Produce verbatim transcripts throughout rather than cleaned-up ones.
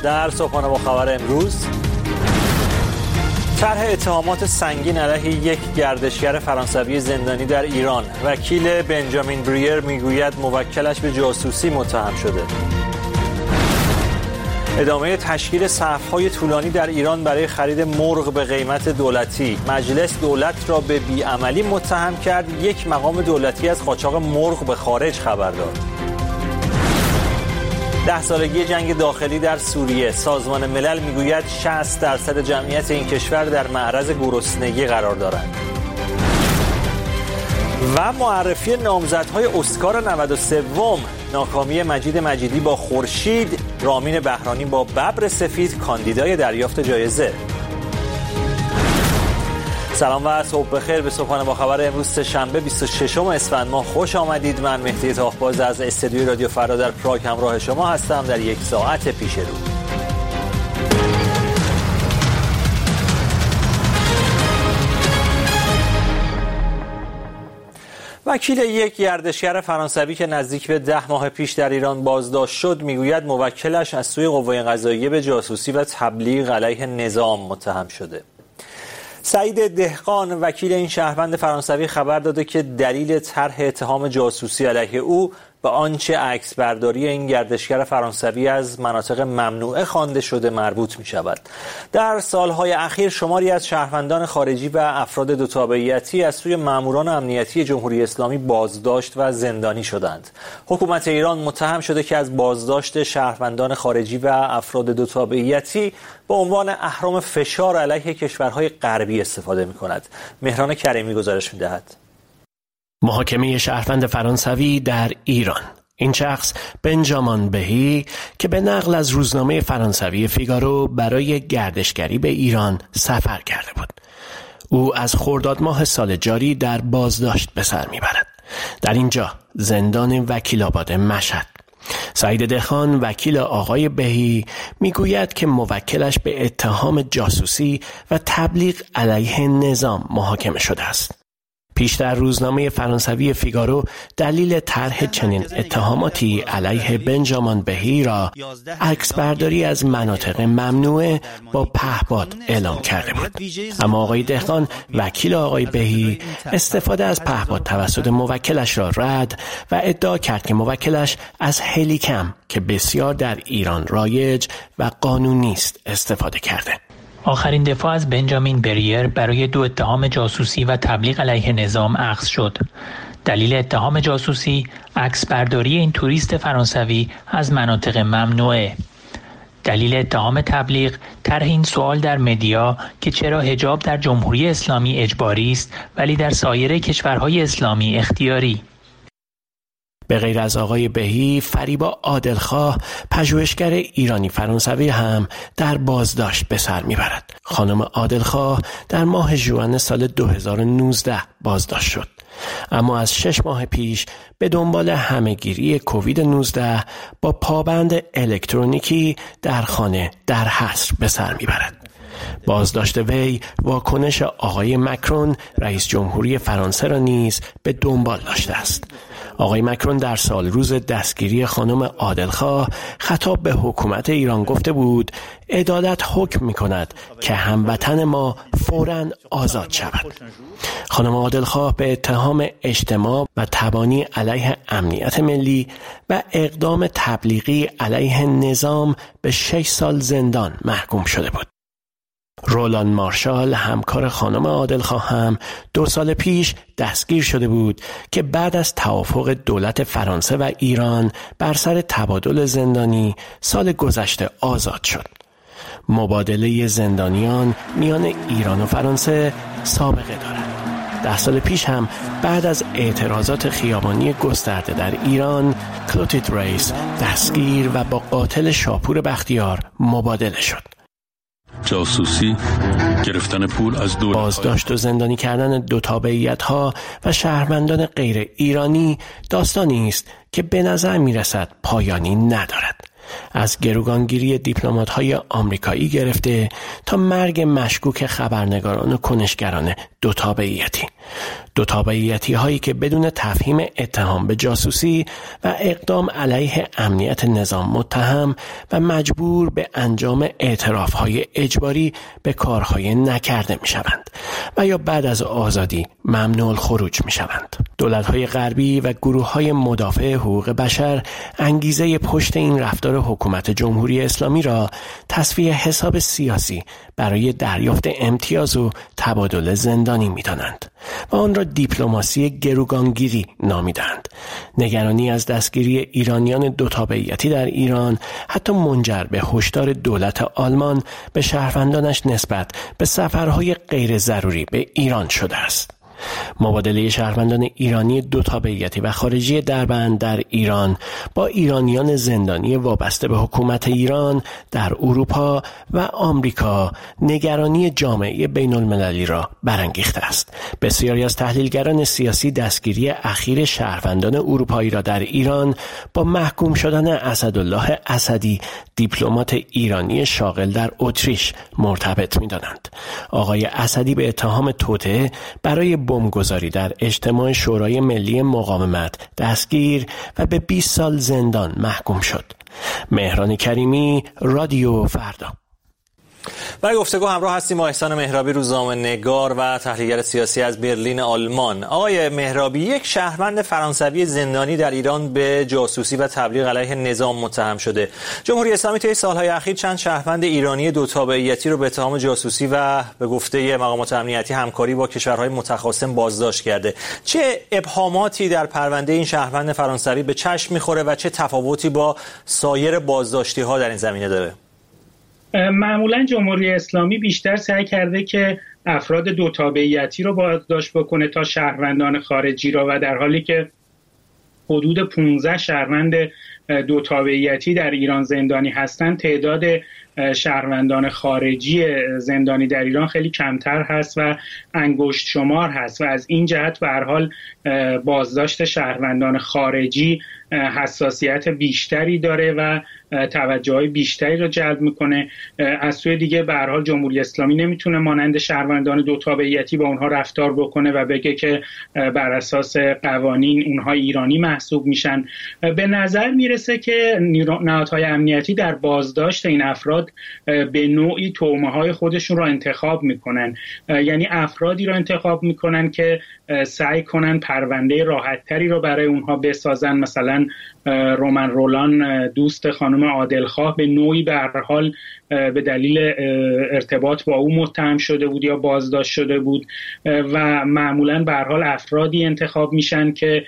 در صبحانه با خبر امروز، طرح اتهامات سنگین علیه یک گردشگر فرانسوی زندانی در ایران. وکیل بنجامین بریر میگوید موکلش به جاسوسی متهم شده. ادامه تشکیل صف‌های طولانی در ایران برای خرید مرغ به قیمت دولتی. مجلس دولت را به بیعملی متهم کرد. یک مقام دولتی از قاچاق مرغ به خارج خبر داد. ده سالگی جنگ داخلی در سوریه. سازمان ملل میگوید شصت درصد جمعیت این کشور در معرض گرسنگی قرار دارند. و معرفی نامزدهای اسکار نود و سه، ناکامی مجید مجیدی با خورشید، رامین بهرانی با ببر سفید کاندیدای دریافت جایزه. سلام و صبح بخیر به صبحانه با خبر امروز سه‌شنبه بیست و ششم اسفند ماه خوش آمدید. من مهدی تاخباز از استودیوی رادیو فردا در پراگ همراه شما هستم در یک ساعت پیش رو. وکیل یک گردشگر فرانسوی که نزدیک به ده ماه پیش در ایران بازداشت شد میگوید موکلش از سوی قوه قضاییه به جاسوسی و تبلیغ علیه نظام متهم شده. سعید دهقان وکیل این شهروند فرانسوی خبر داده که دلیل طرح اتهام جاسوسی علیه او به آنچه عکس برداری این گردشگر فرانسوی از مناطق ممنوعه خوانده شده مربوط می شود. در سالهای اخیر شماری از شهروندان خارجی و افراد دو تابعیتی از سوی ماموران امنیتی جمهوری اسلامی بازداشت و زندانی شدند. حکومت ایران متهم شده که از بازداشت شهروندان خارجی و افراد دو تابعیتی به عنوان اهرم فشار علیه کشورهای غربی استفاده می کند. مهران کریمی گزارش می دهد. محاکمه شهروند فرانسوی در ایران. این شخص بنجامین بهی که به نقل از روزنامه فرانسوی فیگارو برای گردشگری به ایران سفر کرده بود. او از خرداد ماه سال جاری در بازداشت به سر میبرد. در اینجا زندان وکیل‌آباد مشهد. سعید دهقان وکیل آقای بهی میگوید که موکلش به اتهام جاسوسی و تبلیغ علیه نظام محاکمه شده است. پیشتر روزنامه فرانسوی فیگارو دلیل طرح چنین اتهاماتی علیه بنجامین بهی را عکس برداری از مناطق ممنوعه با پهپاد اعلام کرده بود. اما آقای دهقان وکیل آقای بهی استفاده از پهپاد توسط موکلش را رد و ادعا کرد که موکلش از هلیکم که بسیار در ایران رایج و قانونی است استفاده کرده. آخرین دفاع از بنجامین بریر برای دو اتهام جاسوسی و تبلیغ علیه نظام اخذ شد. دلیل اتهام جاسوسی عکس برداری این توریست فرانسوی از مناطق ممنوعه. دلیل اتهام تبلیغ طرح این سوال در مدیا که چرا حجاب در جمهوری اسلامی اجباری است ولی در سایر کشورهای اسلامی اختیاری. به غیر از آقای بهی، فریبا عادلخواه پژوهشگر ایرانی فرانسوی هم در بازداشت به سر میبرد. خانم عادلخواه در ماه ژوئن سال دو هزار و نوزده بازداشت شد، اما از شش ماه پیش به دنبال همهگیری کووید نوزده با پابند الکترونیکی در خانه در حصر به سر میبرد. بازداشت وی واکنش آقای مکرون رئیس جمهوری فرانسه را نیز به دنبال داشته است. آقای مکرون در سال روز دستگیری خانم عادلخواه خطاب به حکومت ایران گفته بود عدالت حکم می کند که هموطن ما فوراً آزاد شود. خانم عادلخواه به اتهام اجتماع و تبانی علیه امنیت ملی و اقدام تبلیغی علیه نظام به شش سال زندان محکوم شده بود. رولان مارشال همکار خانم عادلخواه هم دو سال پیش دستگیر شده بود که بعد از توافق دولت فرانسه و ایران بر سر تبادل زندانی سال گذشته آزاد شد. مبادله زندانیان میان ایران و فرانسه سابقه دارد. ده سال پیش هم بعد از اعتراضات خیابانی گسترده در ایران، کلوتید ریس دستگیر و با قاتل شاپور بختیار مبادله شد. جاسوسی، گرفتن پول از دولت، بازداشت و زندانی کردن دو تابعیت‌ها و شهروندان غیر ایرانی داستانی است که به نظر می‌رسد پایانی ندارد. از گروگانگیری دیپلمات‌های آمریکایی گرفته تا مرگ مشکوک خبرنگاران و کنشگران دو تابعیتی. دو تابعیتی هایی که بدون تفهیم اتهام به جاسوسی و اقدام علیه امنیت نظام متهم و مجبور به انجام اعتراف‌های اجباری به کارهای نکرده می‌شوند و یا بعد از آزادی ممنوع الخروج می‌شوند. دولت‌های غربی و گروه‌های مدافع حقوق بشر انگیزه پشت این رفتار حکومت جمهوری اسلامی را تصفیه حساب سیاسی برای دریافت امتیاز و تبادل زندانی می‌دانند و آن را دیپلماسی گروگانگیری نامیدند. نگرانی از دستگیری ایرانیان دو تابعیتی در ایران حتی منجر به هشدار دولت آلمان به شهروندانش نسبت به سفرهای غیر ضروری به ایران شده است. مبادله شهروندان ایرانی دو تابعیتی و خارجی دربند در ایران با ایرانیان زندانی وابسته به حکومت ایران در اروپا و آمریکا نگرانی جامعه بین المللی را برانگیخته است. بسیاری از تحلیلگران سیاسی دستگیری اخیر شهروندان اروپایی را در ایران با محکوم شدن اسدالله اسدی دیپلمات ایرانی شاغل در اتریش مرتبط می‌دانند. آقای اسدی به اتهام توطئه برای بمبگذاری در اجتماع شورای ملی مقاومت دستگیر و به بیست سال زندان محکوم شد. مهران کریمی، رادیو فردا. برای گفتگو همراه هستیم با احسان مهرابی، روزنامه‌نگار و تحلیلگر سیاسی از برلین آلمان. آقای مهرابی، یک شهروند فرانسوی زندانی در ایران به جاسوسی و تبلیغ علیه نظام متهم شده. جمهوری اسلامی طی سالهای اخیر چند شهروند ایرانی دو تابعیتی رو به اتهام جاسوسی و به گفته مقامات امنیتی همکاری با کشورهای متخاصم بازداشت کرده. چه ابهاماتی در پرونده این شهروند فرانسوی به چشم می‌خوره و چه تفاوتی با سایر بازداشتی‌ها در این زمینه داره؟ معمولا جمهوری اسلامی بیشتر سعی کرده که افراد دو تابعیتی رو بازداشت بکنه تا شهروندان خارجی را، و در حالی که حدود پانزده شهروند دو تابعیتی در ایران زندانی هستند، تعداد شهروندان خارجی زندانی در ایران خیلی کمتر هست و انگشت شمار هست و از این جهت به هر حال بازداشت شهروندان خارجی حساسیت بیشتری داره و توجه بیشتری رو جلب میکنه. از سوی دیگه به هر حال جمهوری اسلامی نمیتونه مانند شهروندان دو تابعیتی با اونها رفتار بکنه و بگه که بر اساس قوانین اونها ایرانی محسوب میشن. به نظر میرسه که نهادهای امنیتی در بازداشت این افراد به نوعی تومه‌های خودشون رو انتخاب میکنن، یعنی افرادی رو انتخاب میکنن که سعی کنن پرونده راحت‌تری رو برای اونها بسازن. مثلا رومن رولان دوست خانم عادلخواه به نوعی به هر حال به دلیل ارتباط با او متهم شده بود یا بازداشت شده بود و معمولاً به هر حال افرادی انتخاب میشن که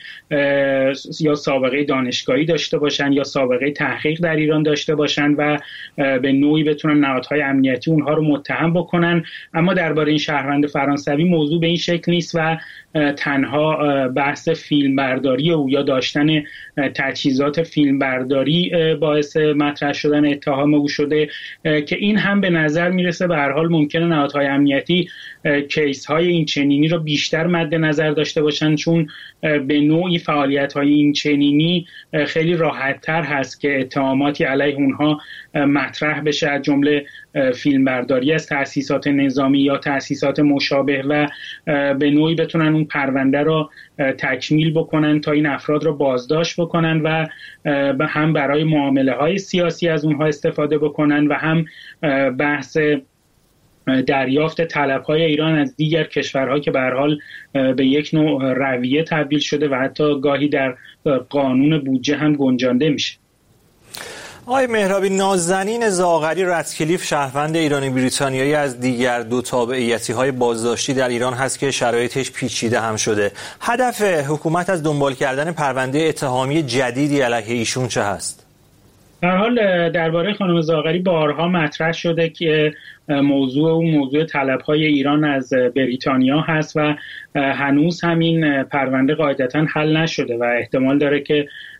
یا سابقه دانشگاهی داشته باشن یا سابقه تحقیق در ایران داشته باشن و به نوعی بتونن نهادهای امنیتی اونها رو متهم بکنن. اما درباره این شهروند فرانسوی موضوع به این شکل نیست و تنها بحث فیلمبرداری او یا داشتن تجهیزات فیلمبرداری باعث مطرح شدن اتهام او شده که این هم به نظر میرسه به هر حال ممکنه نهادهای امنیتی کیس های این چنینی رو بیشتر مد نظر داشته باشن، چون به نوعی فعالیت های این چنینی خیلی راحت تر هست که اتهاماتی علیه اونها مطرح بشه، از جمله فیلمبرداری از تأسیسات نظامی یا تأسیسات مشابه و به نوعی بتونن اون پرونده رو تکمیل بکنن تا این افراد رو بازداشت بکنن و هم برای معامله های سیاسی از اونها استفاده بکنن و هم بحث دریافت طلب‌های ایران از دیگر کشورها که به هر حال به یک نوع رویه تبدیل شده و حتی گاهی در قانون بودجه هم گنجانده میشه. آقای مهرابی، نازنین زاغری رتکلیف شهروند ایرانی بریتانیایی از دیگر دو تابعیتی‌های بازداشتی در ایران هست که شرایطش پیچیده هم شده. هدف حکومت از دنبال کردن پرونده اتهامی جدیدی علیه ایشون چه هست؟ در حال درباره خانم زاغری بارها مطرح شده که موضوع اون موضوع طلب‌های ایران از بریتانیا هست و هنوز همین پرونده قاعدتاً حل نشده و احتمال داره که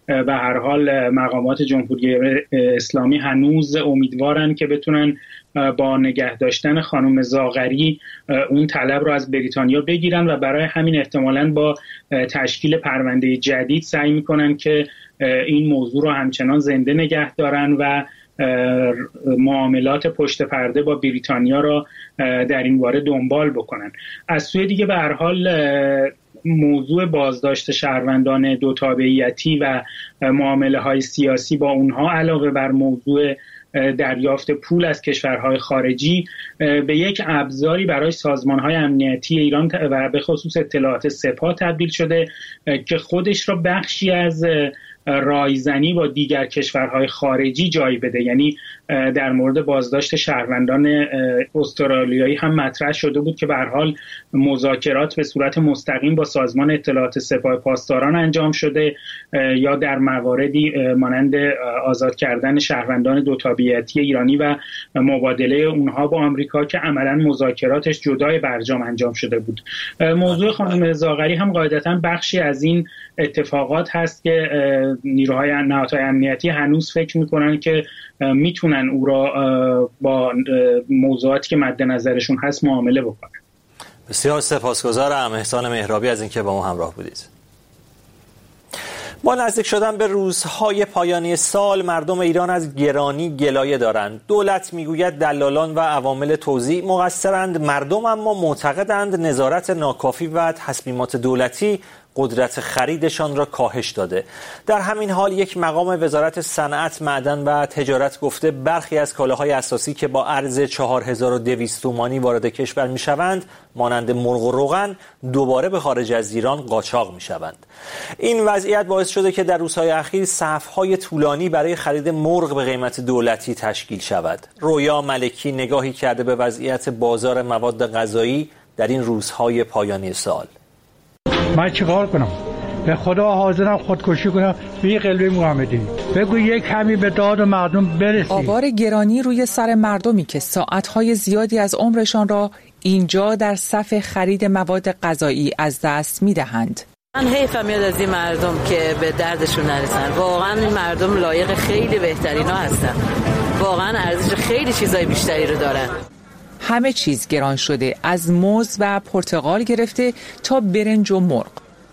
به هر حال مقامات جمهوری اسلامی هنوز امیدوارن که بتونن با نگه داشتن خانم زاغری اون طلب رو از بریتانیا بگیرن و برای همین احتمالاً با تشکیل پرونده جدید سعی میکنن که این موضوع رو همچنان زنده نگه دارن و معاملات پشت پرده با بریتانیا را در این باره دنبال بکنن. از سوی دیگه به هر حال موضوع بازداشت شهروندان دو تابعیتی و معامله های سیاسی با اونها علاوه بر موضوع دریافت پول از کشورهای خارجی به یک ابزاری برای سازمانهای امنیتی ایران و به خصوص اطلاعات سپاه تبدیل شده که خودش را بخشی از رایزنی با دیگر کشورهای خارجی جای بده. یعنی در مورد بازداشت شهروندان استرالیایی هم مطرح شده بود که به هر حال مذاکرات به صورت مستقیم با سازمان اطلاعات سپاه پاسداران انجام شده یا در مواردی مانند آزاد کردن شهروندان دو تابعیتی ایرانی و مبادله اونها با آمریکا که عملاً مذاکراتش جدای برجام انجام شده بود. موضوع خانم زاغری هم قاعدتاً بخشی از این اتفاقات هست که نیروهای نهادهای امنیتی هنوز فکر میکنن که میتونن او را با موضوعاتی که مد نظرشون هست معامله بکنن. بسیار سپاسگزارم احسان مهرابی از اینکه با ما همراه بودید. با نزدیک شدن به روزهای پایانی سال مردم ایران از گرانی گلایه دارند. دولت میگوید دلالان و عوامل توزیع مقصرند، مردم اما معتقدند نظارت ناکافی و تصمیمات دولتی قدرت خریدشان را کاهش داده. در همین حال یک مقام وزارت صنعت، معدن و تجارت گفته برخی از کالاهای اساسی که با ارز چهار هزار و دویست تومانی وارد کشور میشوند مانند مرغ و روغن دوباره به خارج از ایران قاچاق میشوند. این وضعیت باعث شده که در روزهای اخیر صف‌های طولانی برای خرید مرغ به قیمت دولتی تشکیل شود. رویا ملکی نگاهی کرده به وضعیت بازار مواد غذایی در این روزهای پایانی سال. من چیکار کنم؟ به خدا حاضرم خودکشی کنم. بی قلبی محمدی بگو یک کمی به داد و مردم برسی. آوار گرانی روی سر مردمی که ساعتهای زیادی از عمرشان را اینجا در صف خرید مواد غذایی از دست میدهند. من حیفم میاد از این مردم که به دردشون نرسن. واقعا این مردم لایق خیلی بهترینا هستن. واقعا ارزش خیلی چیزای بیشتری رو دارن. همه چیز گران شده، از موز و پرتقال گرفته تا برنج و مرغ.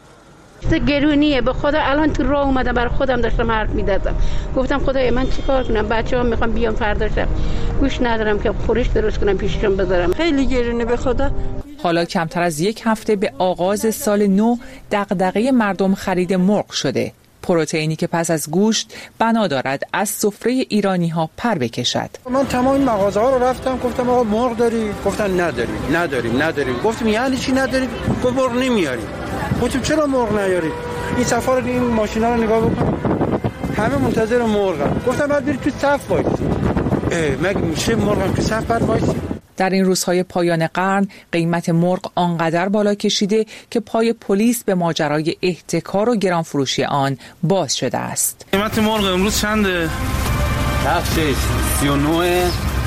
گرونیه به خدا. الان تو راه اومدم برای خودم داشتم حرف می‌زدم، گفتم خدایا من چیکار کنم؟ بچه‌ها میخوام بیام فردا شب، گوش ندارم که خورش درست کنم پیششون بذارم. خیلی گرونه به خدا. حالا کمتر از یک هفته به آغاز سال نو دغدغه مردم خرید مرغ شده. پروتئینی که پس از گوشت بنا دارد از سفره ایرانی ها پر بکشد. من تمام این مغازه ها رو رفتم، گفتم آقا مرغ داری؟ گفتن نداریم نداریم نداریم. گفتم یعنی چی نداریم؟ گفت مرغ نمیاریم. گفتم چرا مرغ نیارید؟ این صفا رو این ماشینا رو نگاه بکن، همه منتظر مرغن. گفتم بعد برید تو صف وایسی. مگه میشه مرغم تو صف بعد وایسی؟ در این روزهای پایان قرن قیمت مرغ آنقدر بالا کشیده که پای پلیس به ماجرای احتکار و گرانفروشی آن باز شده است. قیمت مرغ امروز چنده؟ تخشش سی و نه.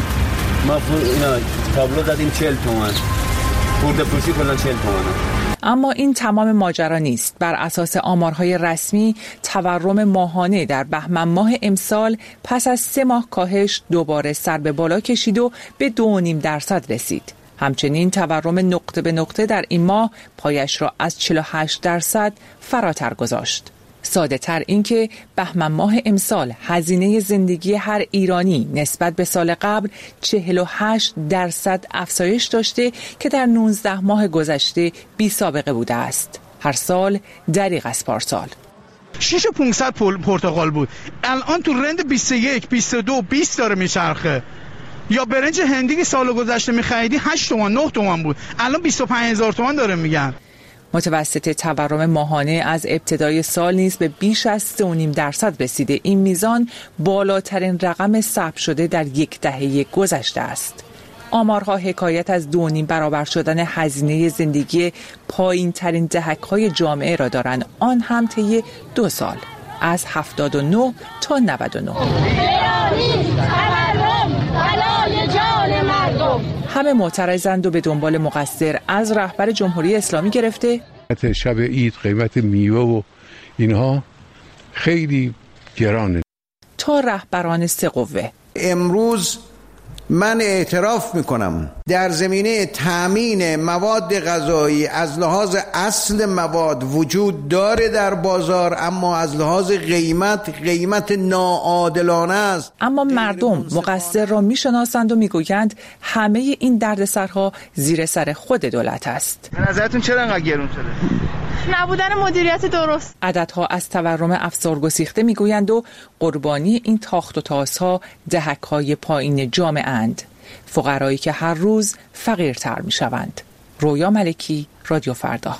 ما اینا تابلو دادیم چهل تومن. خورده فروشی کلا چهل تومنه. اما این تمام ماجرا نیست. بر اساس آمارهای رسمی تورم ماهانه در بهمن ماه امسال پس از سه ماه کاهش دوباره سر به بالا کشید و به دو و نیم درصد رسید. همچنین تورم نقطه به نقطه در این ماه پایش را از چهل و هشت درصد فراتر گذاشت. ساده تر این که بهمن ماه امسال هزینه زندگی هر ایرانی نسبت به سال قبل چهل و هشت درصد افزایش داشته که در نوزده ماه گذشته بی سابقه بوده است. هر سال دریغ از پارسال. شش و پانصد پرتقال بود، الان تو رند بیست و یک، بیست و دو، بیست داره میچرخه. یا برنج هندی که سال گذشته میخریدی هشت تومن، نه تومن بود، الان بیست و پنج هزار تومن داره میگن. متوسط تورم ماهانه از ابتدای سال نیز به بیش از سه و نیم درصد رسیده. این میزان بالاترین رقم ثبت شده در یک دهه گذشته است. آمارها حکایت از دو و نیم برابر شدن هزینه زندگی پایین ترین دهک‌های جامعه را دارند، آن هم طی دو سال از هفتاد و نه تا نود و نه. همه معترضند و به دنبال مقصر، از رهبر جمهوری اسلامی گرفته شب عید قیمت میوه و اینها خیلی گرانه. تا رهبران سه قوه امروز من اعتراف میکنم در زمینه تامین مواد غذایی از لحاظ اصل مواد وجود داره در بازار، اما از لحاظ قیمت قیمت ناعادلانه است. اما مردم مقصر را میشناسند و میگویند همه این دردسرها زیر سر خود دولت است. به نظرتون چرا انقدر گرون شده؟ نبودن مدیریت درست. عددها از تورم افزار گسیخته میگویند و قربانی این تاخت و تاسها دهک‌های پایین جامعه اند، فقرایی که هر روز فقیرتر میشوند. رویا ملکی، رادیو فردا.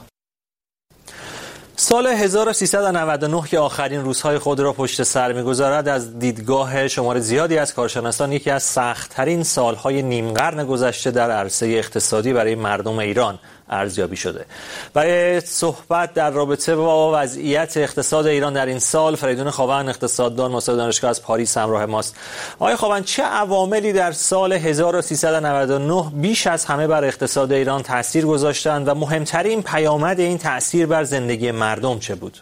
سال هزار و سیصد و نود و نه که آخرین روزهای خود را پشت سر می‌گذارد، از دیدگاه شمار زیادی از کارشناسان یکی از سخت‌ترین سال‌های نیم قرن گذشته در عرصه اقتصادی برای مردم ایران ارزیابی شده. برای صحبت در رابطه با وضعیت اقتصاد ایران در این سال، فریدون خاوند اقتصاددان مستر دانشگاه از پاریس همراه ماست. آقای خاوند، چه عواملی در سال هزار و سیصد و نود و نه بیش از همه بر اقتصاد ایران تأثیر گذاشتند و مهمترین پیامد این تأثیر بر زندگی مردم چه بود؟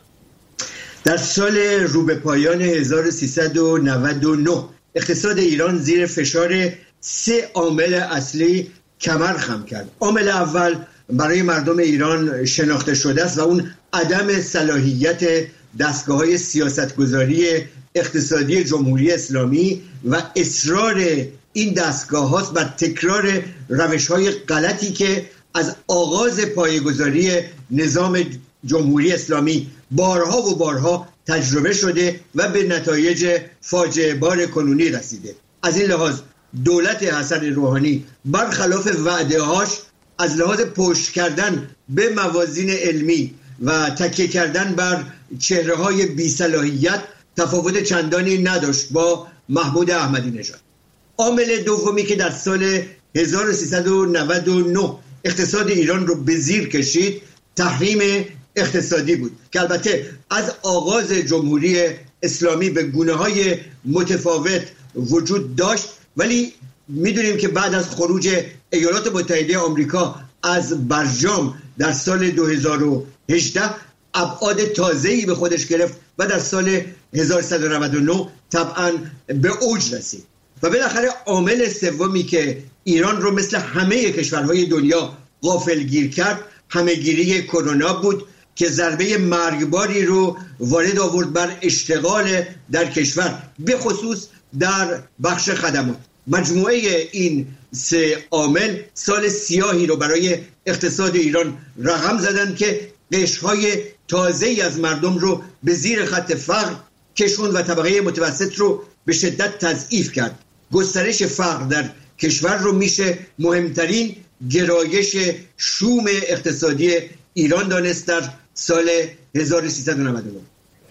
در سال رو به پایان هزار و سیصد و نود و نه اقتصاد ایران زیر فشار سه عامل اصلی کمر خم کرد. عامل اول برای مردم ایران شناخته شده است و اون عدم صلاحیت دستگاه‌های سیاستگذاری اقتصادی جمهوری اسلامی و اصرار این دستگاه‌هاست بر تکرار روش‌های غلطی که از آغاز پایه‌گذاری نظام جمهوری اسلامی بارها و بارها تجربه شده و به نتایج فاجعه بار کنونی رسیده. از این لحاظ دولت حسن روحانی برخلاف وعده‌هاش از لحاظ پشت کردن به موازین علمی و تکیه کردن بر چهره‌های بی‌صلاحیت تفاوت چندانی نداشت با محمود احمدی نژاد. عامل دومی که در سال هزار و سیصد و نود و نه اقتصاد ایران رو به زیر کشید تحریم اقتصادی بود که البته از آغاز جمهوری اسلامی به گونه‌های متفاوت وجود داشت، ولی میدونیم که بعد از خروج ایالات متحده آمریکا از برجام در سال دو هزار و هجده ابعاد تازه‌ای به خودش گرفت و در سال هزار و سیصد و نود و نه طبعاً به اوج رسید. و بالاخره عامل سومی که ایران رو مثل همه کشورهای دنیا غافلگیر کرد همه‌گیری کرونا بود که ضربه مرگباری رو وارد آورد بر اشتغال در کشور، به خصوص در بخش خدمات. مجموعه این سه عامل سال سیاهی رو برای اقتصاد ایران رقم زدن که قشرهای تازه‌ای از مردم رو به زیر خط فقر کشوند و طبقه متوسط رو به شدت تضعیف کرد. گسترش فقر در کشور رو میشه مهمترین گرایش شوم اقتصادی ایران دانست در سال هزار و سیصد و نود و نه.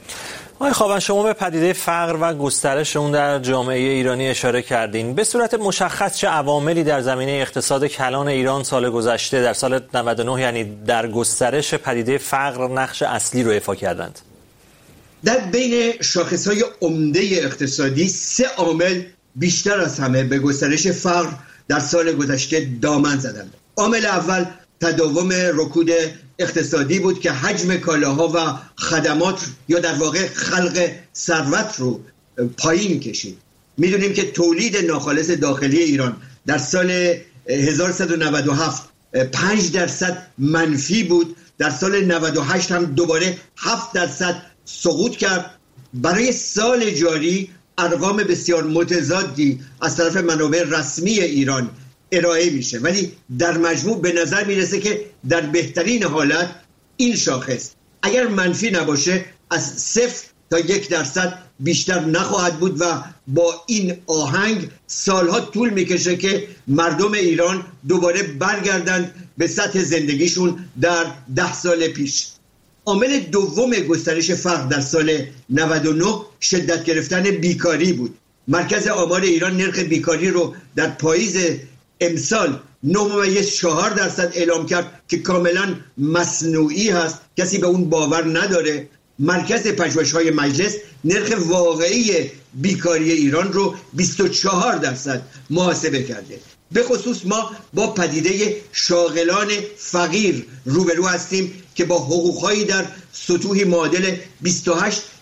آقای خاوند، شما به پدیده فقر و گسترش اون در جامعه ایرانی اشاره کردین. به صورت مشخص چه عواملی در زمینه اقتصاد کلان ایران سال گذشته در سال نود و نه یعنی در گسترش پدیده فقر نقش اصلی رو ایفا کردند؟ در بین شاخص‌های عمده اقتصادی سه عامل بیشتر از همه به گسترش فقر در سال گذشته دامن زدند. عامل اول تداوم رکود اقتصادی بود که حجم کالاها و خدمات یا در واقع خلق ثروت رو پایین کشید. میدونیم که تولید ناخالص داخلی ایران در سال هزار و سیصد و نود و هفت پنج درصد منفی بود، در سال نود و هشت هم دوباره هفت درصد سقوط کرد. برای سال جاری ارقام بسیار متضادی از طرف منابع رسمی ایران ارائه میشه، ولی در مجموع به نظر میرسه که در بهترین حالت این شاخص اگر منفی نباشه از صفر تا یک درصد بیشتر نخواهد بود و با این آهنگ سالها طول میکشه که مردم ایران دوباره برگردند به سطح زندگیشون در ده سال پیش. عامل دوم گسترش فقر در سال نود و نه شدت گرفتن بیکاری بود. مرکز آمار ایران نرخ بیکاری رو در پاییز امسال نه ممیز چهار درصد اعلام کرد که کاملا مصنوعی هست، کسی به اون باور نداره. مرکز پژوهش‌های مجلس نرخ واقعی بیکاری ایران رو بیست و چهار درصد محاسبه کرده. به خصوص ما با پدیده شاغلان فقیر روبرو هستیم که با حقوق‌هایی در سطوحی معادل بیست و هشت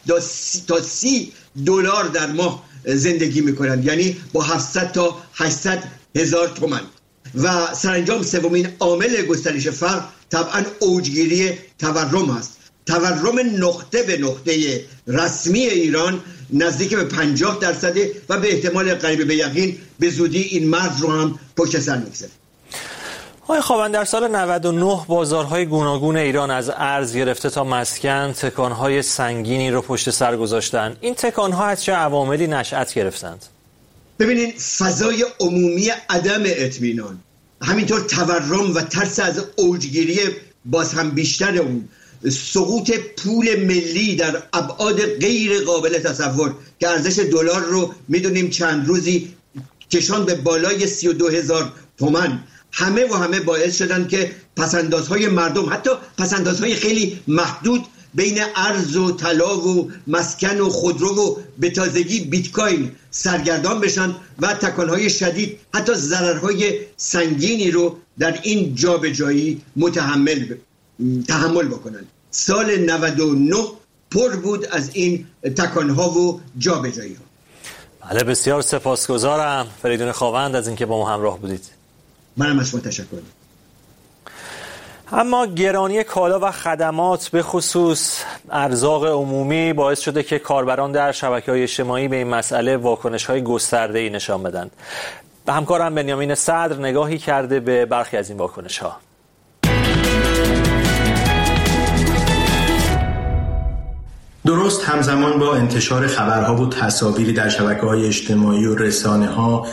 تا سی دلار در ماه زندگی میکنند، یعنی با هفتصد تا هشتصد هزار تومان. و سرانجام سومین عامل گسترش فقر طبعا اوجگیری تورم است. تورم نقطه به نقطه رسمی ایران نزدیک به پنجاه درصده و به احتمال قریب به یقین به زودی این مرز رو هم پشت سر میگذاره. آقای خاوند، در سال نود و نه بازارهای گوناگون ایران از ارز گرفته تا مسکن تکانهای سنگینی رو پشت سر گذاشتن. این تکانها از چه عواملی نشأت گرفتند؟ ببینید، فضای عمومی عدم اطمینان، همینطور تورم و ترس از اوجگیری باز هم بیشتر اون، سقوط پول ملی در ابعاد غیر قابل تصور که ارزش دلار رو میدونیم چند روزی کشان به بالای سی و دو هزار تومان، همه و همه باعث شدن که پسندازهای مردم، حتی پسندازهای خیلی محدود بین ارز و طلا و مسکن و خودرو و به تازگی بیت کوین سرگردان بشن و تکانهای شدید، حتی ضررهای سنگینی رو در این جابجایی متحمل ب... تحمل بکنن. سال نود و نه پر بود از این تکانها و جابجایی ها. بله، بسیار سپاسگزارم فریدون خاوند از اینکه با ما همراه بودید. منم از شما تشکر می‌کنم. اما گرانی کالا و خدمات به خصوص ارزاق عمومی باعث شده که کاربران در شبکه‌های اجتماعی به این مسئله واکنش‌های گسترده‌ای نشان بدن. به همکارم بنیامین صدر نگاهی کرده به برخی از این واکنش‌ها. درست همزمان با انتشار خبرها و تصاویری در شبکه‌های اجتماعی و رسانه‌ها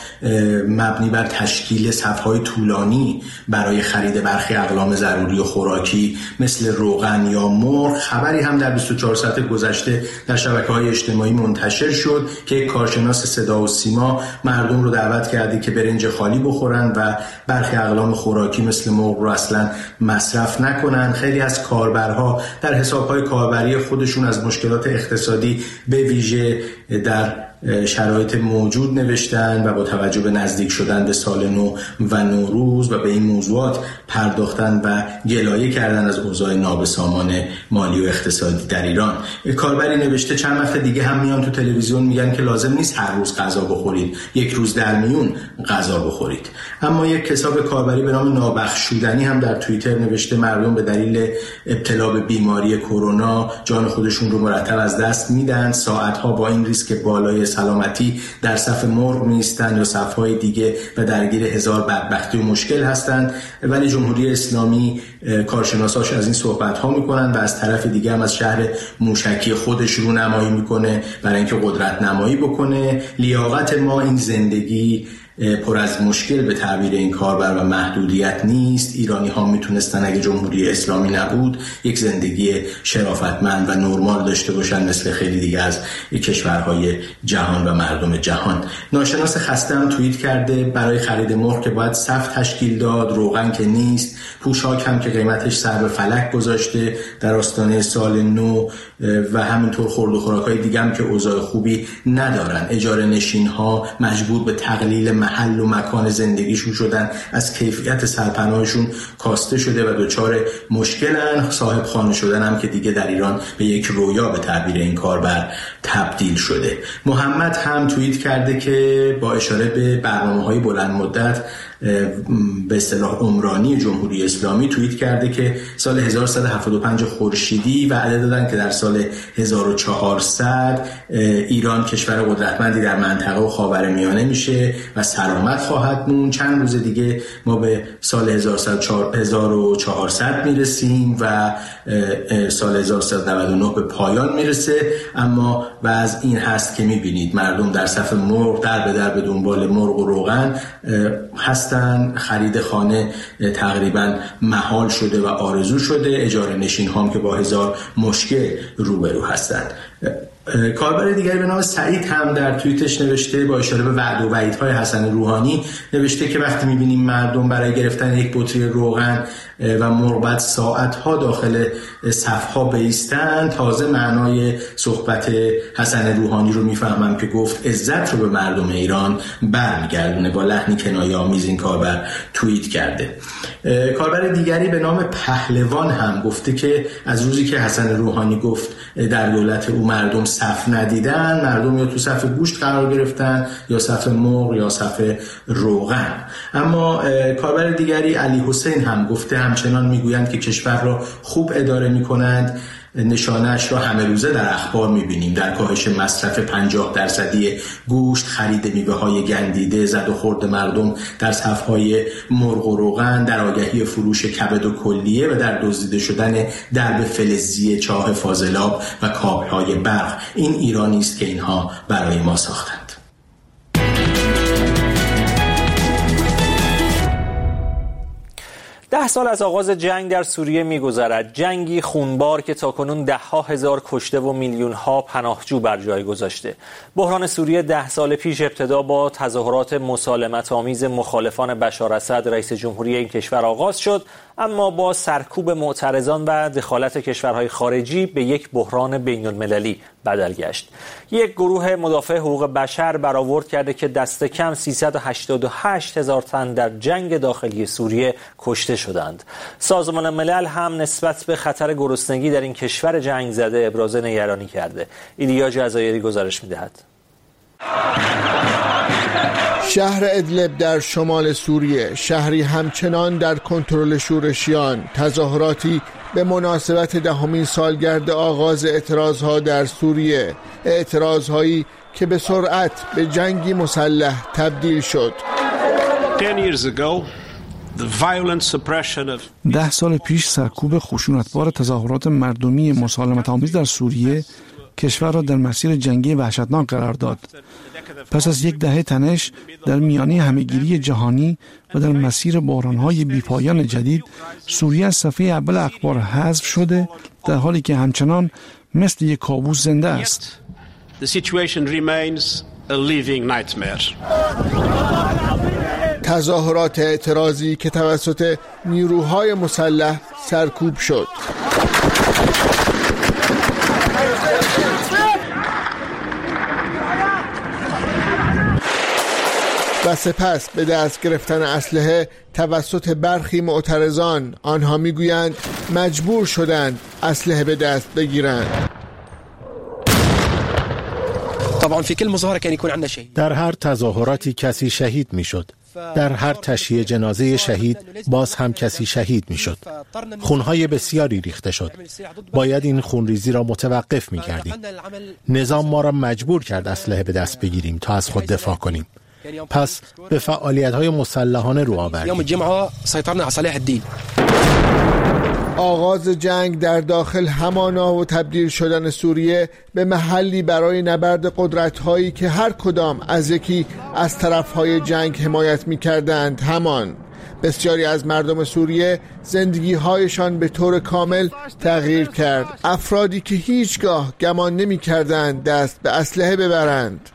مبنی بر تشکیل صف‌های طولانی برای خرید برخی اقلام ضروری و خوراکی مثل روغن یا مرغ، خبری هم در بیست و چهار ساعت گذشته در شبکه‌های اجتماعی منتشر شد که یک کارشناس صدا و سیما مردم رو دعوت کرده که برنج خالی بخورن و برخی اقلام خوراکی مثل مرغ رو اصلاً مصرف نکنن. خیلی از کاربرها در حساب‌های کاربری خودشون از مشکلات اقتصادی به ویژه در شرایط موجود نوشتن و با توجه به نزدیک شدن به سال نو و نوروز و به این موضوعات پرداختن و گلایه کردن از اوضاع نابسامان مالی و اقتصادی در ایران. کاربری نوشته چند وقت دیگه هم میان تو تلویزیون میگن که لازم نیست هر روز غذا بخورید، یک روز در میون غذا بخورید. اما یک حساب کاربری به نام نابخشودنی هم در توییتر نوشته مردم به دلیل ابتلا به بیماری کرونا جان خودشون رو مرتب از دست میدن، ساعتها با این ریسک بالای سلامتی در صف مرغ میستن یا صفهای دیگه و درگیر هزار بدبختی و مشکل هستند. ولی جمهوری اسلامی کارشناساش از این صحبت ها میکنن و از طرف دیگه هم از شهر موشکی خودش رو نمایی میکنه برای اینکه قدرت نمایی بکنه. لیاقت ما این زندگی پر از مشکل به تعبیر این کاربر و محدودیت نیست. ایرانی ها میتونستن اگه جمهوری اسلامی نبود یک زندگی شرافتمند و نرمال داشته باشن مثل خیلی دیگه از کشورهای جهان و مردم جهان. ناشناس خسته هم توییت کرده برای خرید مرغ که باید صف تشکیل داد، روغن که نیست، پوشاک هم که قیمتش سر به فلک گذاشته در آستانه سال نو و همینطور خورد و خوراکای دیگه هم که اوضاع خوبی ندارن. اجاره نشین ها مجبور به تقلیل محل و مکان زندگیشون شدن، از کیفیت سرپناهشون کاسته شده و دچار مشکلن. صاحب خانه شدن هم که دیگه در ایران به یک رویا به تعبیر این کاربر تبدیل شده. محمد هم توییت کرده که با اشاره به برنامه‌های بلند مدت به اصطلاح عمرانی جمهوری اسلامی توییت کرده که سال هزار و سیصد و هفتاد و پنج خورشیدی وعده دادن که در سال هزار و چهارصد ایران کشور قدرتمندی در منطقه و خاورمیانه میشه و سلامت خواهد موند. چند روز دیگه ما به سال هزار و چهارصد میرسیم و سال هزار و سیصد و نود و نه به پایان میرسه. اما وضع این هست که میبینید مردم در صف مرغ در به در به دنبال مرغ و روغن هست. خرید خانه تقریبا محال شده و آرزو شده. اجاره نشین هم که با هزار مشکل روبرو هستند. کاربر دیگری به نام سعید هم در توییتش نوشته با اشاره به وعده و وعیدهای حسن روحانی نوشته که وقتی می‌بینیم مردم برای گرفتن یک بطری روغن و مربت ساعتها داخل صفها بایستن، تازه معنای صحبت حسن روحانی رو میفهمم که گفت عزت رو به مردم ایران برمیگردونه. با لحنی کنایه‌آمیز این کاربر توییت کرده. کاربر دیگری به نام پهلوان هم گفته که از روزی که حسن روحانی گفت در دولت او مردم صف ندیدن، مردم یا تو صف گوشت قرار گرفتن یا صف مرغ یا صف روغن. اما کاربر دیگری علی حسین هم گفته همچنان میگویند که کشور را خوب اداره میکنند. نشانه‌اش را همه روزه در اخبار می‌بینیم، در کاهش مصرف پنجاه درصدی گوشت، خرید میوه‌های گندیده، زد و خورد مردم در صف‌های مرغ و روغن، در آگهی فروش کبد و کلیه و در دزدیده شدن درب فلزی چاه فاضلاب و کابل‌های برق. این ایرانی است که اینها برای ما ساختند. ده سال از آغاز جنگ در سوریه می‌گذرد. جنگی خونبار که تاکنون ده ها هزار کشته و میلیون ها پناهجو بر جای گذاشته. بحران سوریه ده سال پیش ابتدا با تظاهرات مسالمت آمیز مخالفان بشار اسد رئیس جمهوری این کشور آغاز شد، اما با سرکوب معترضان و دخالت کشورهای خارجی به یک بحران بین‌المللی بدل گشت. یک گروه مدافع حقوق بشر برآورد کرده که دست کم سیصد و هشتاد و هشت هزار تن در جنگ داخلی سوریه کشته شدند. سازمان ملل هم نسبت به خطر گرسنگی در این کشور جنگ زده ابراز نگرانی کرده. ایلیا جزایری گزارش می‌دهد. شهر ادلب در شمال سوریه، شهری همچنان در کنترل شورشیان، تظاهراتی به مناسبت دهمین سالگرد آغاز اعتراضها در سوریه، اعتراضهایی که به سرعت به جنگی مسلح تبدیل شد. ده سال پیش سرکوب خشونتبار تظاهرات مردمی مسالمت آمیز در سوریه کشور را در مسیر جنگی وحشتناک قرار داد. پس از یک دهه تنش در میانه همهگیری جهانی و در مسیر بحران‌های بی‌پایان جدید، سوریه از صفحه اول اخبار حذف شده، در حالی که همچنان مثل یک کابوس زنده است. تظاهرات اعتراضی که توسط نیروهای مسلح سرکوب شد. و سپس به دست گرفتن اسلحه توسط برخی معترضان. آنها میگویند مجبور شدند اسلحه به دست بگیرند. در هر تظاهراتی کسی شهید میشد. در هر تشییع جنازه شهید باز هم کسی شهید میشد. خونهای بسیاری ریخته شد. باید این خونریزی را متوقف میکردیم. نظام ما را مجبور کرد اسلحه به دست بگیریم تا از خود دفاع کنیم. پس به فعالیت‌های مسلحانه رو آوردیم. آغاز جنگ در داخل همانا و تبدیل شدن سوریه به محلی برای نبرد قدرت‌هایی که هر کدام از یکی از طرف‌های جنگ حمایت می‌کردند. همان بسیاری از مردم سوریه زندگی‌هایشان به طور کامل تغییر کرد. افرادی که هیچگاه گمان نمی‌کردند دست به اسلحه ببرند.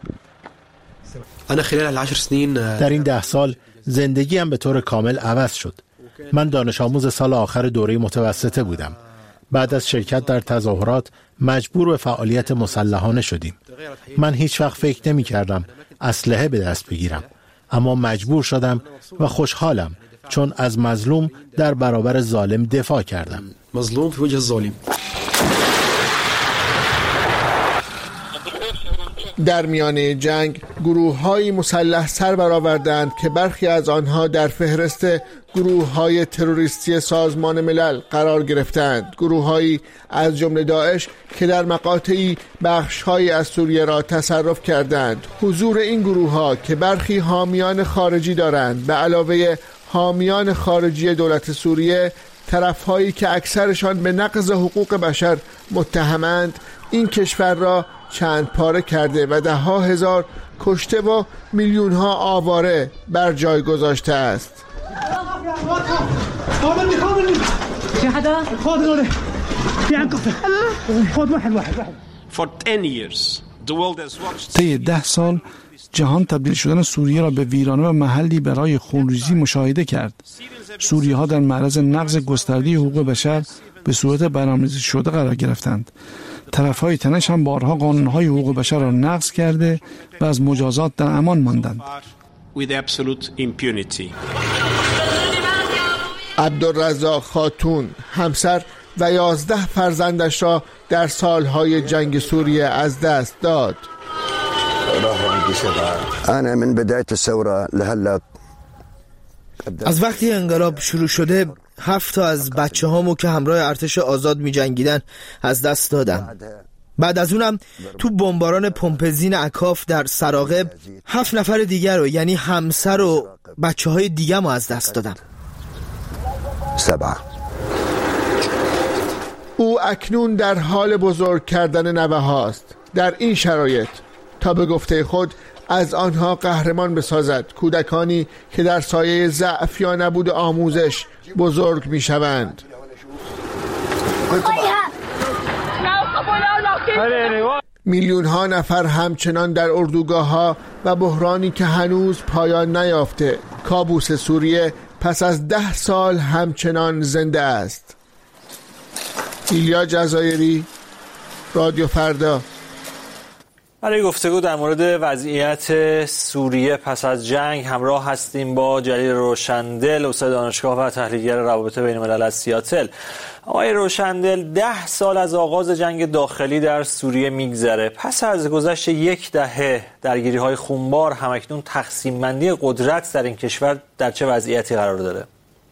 در این ده سال زندگیم به طور کامل عوض شد. من دانش آموز سال آخر دوره متوسطه بودم. بعد از شرکت در تظاهرات مجبور به فعالیت مسلحانه شدیم. من هیچ وقت فکر نمی کردم اسلحه به دست بگیرم، اما مجبور شدم و خوشحالم چون از مظلوم در برابر ظالم دفاع کردم. مظلوم فی وجه الظالم. در میانه جنگ گروه‌های مسلح سر برآوردند که برخی از آنها در فهرست گروه‌های تروریستی سازمان ملل قرار گرفتند. گروه‌هایی از جمله داعش که در مقاطعی بخش‌هایی از سوریه را تصرف کردند. حضور این گروه‌ها که برخی حامیان خارجی دارند به علاوه حامیان خارجی دولت سوریه، طرف‌هایی که اکثرشان به نقض حقوق بشر متهمند، این کشور را چند پاره کرده و ده ها هزار کشته و میلیون ها آواره بر جای گذاشته است. طی ده سال جهان تبدیل شدن سوریه را به ویرانه و محلی برای خونریزی مشاهده کرد. سوریه ها در معرض نقض گسترده حقوق بشر به صورت برنامه‌ریزی شده قرار گرفتند. طرف‌های تنش هم بارها قانون‌های حقوق بشر را نقض کرده و از مجازات در امان ماندند. عبدالرزاق خاتون همسر و یازده فرزندش را در سالهای جنگ سوریه از دست داد. أنا من بداية الثورة لهلا از وقتی انقلاب شروع شده هفت تا از بچه هامو که همراه ارتش آزاد می جنگیدن از دست دادم. بعد از اونم تو بمباران پمپزین اکاف در سراقب هفت نفر دیگر رو یعنی همسر و بچه های دیگه ما از دست دادم. سبعه. او اکنون در حال بزرگ کردن نوه هاست. در این شرایط تا به گفته خود از آنها قهرمان بسازد، کودکانی که در سایه ضعف یا نبود آموزش بزرگ می شوند. میلیون ها نفر همچنان در اردوگاه ها و بحرانی که هنوز پایان نیافته. کابوس سوریه پس از ده سال همچنان زنده است. ایلیا جزایری، رادیو فردا. برای گفتگو در مورد وضعیت سوریه پس از جنگ همراه هستیم با جلیل روشندل، استاد دانشگاه و تحلیلگر روابط بین الملل از سیاتل. آقای روشندل، ده سال از آغاز جنگ داخلی در سوریه میگذره. پس از گذشت یک دهه درگیری‌های خونبار، همکنون تقسیم بندی قدرت در این کشور در چه وضعیتی قرار داره؟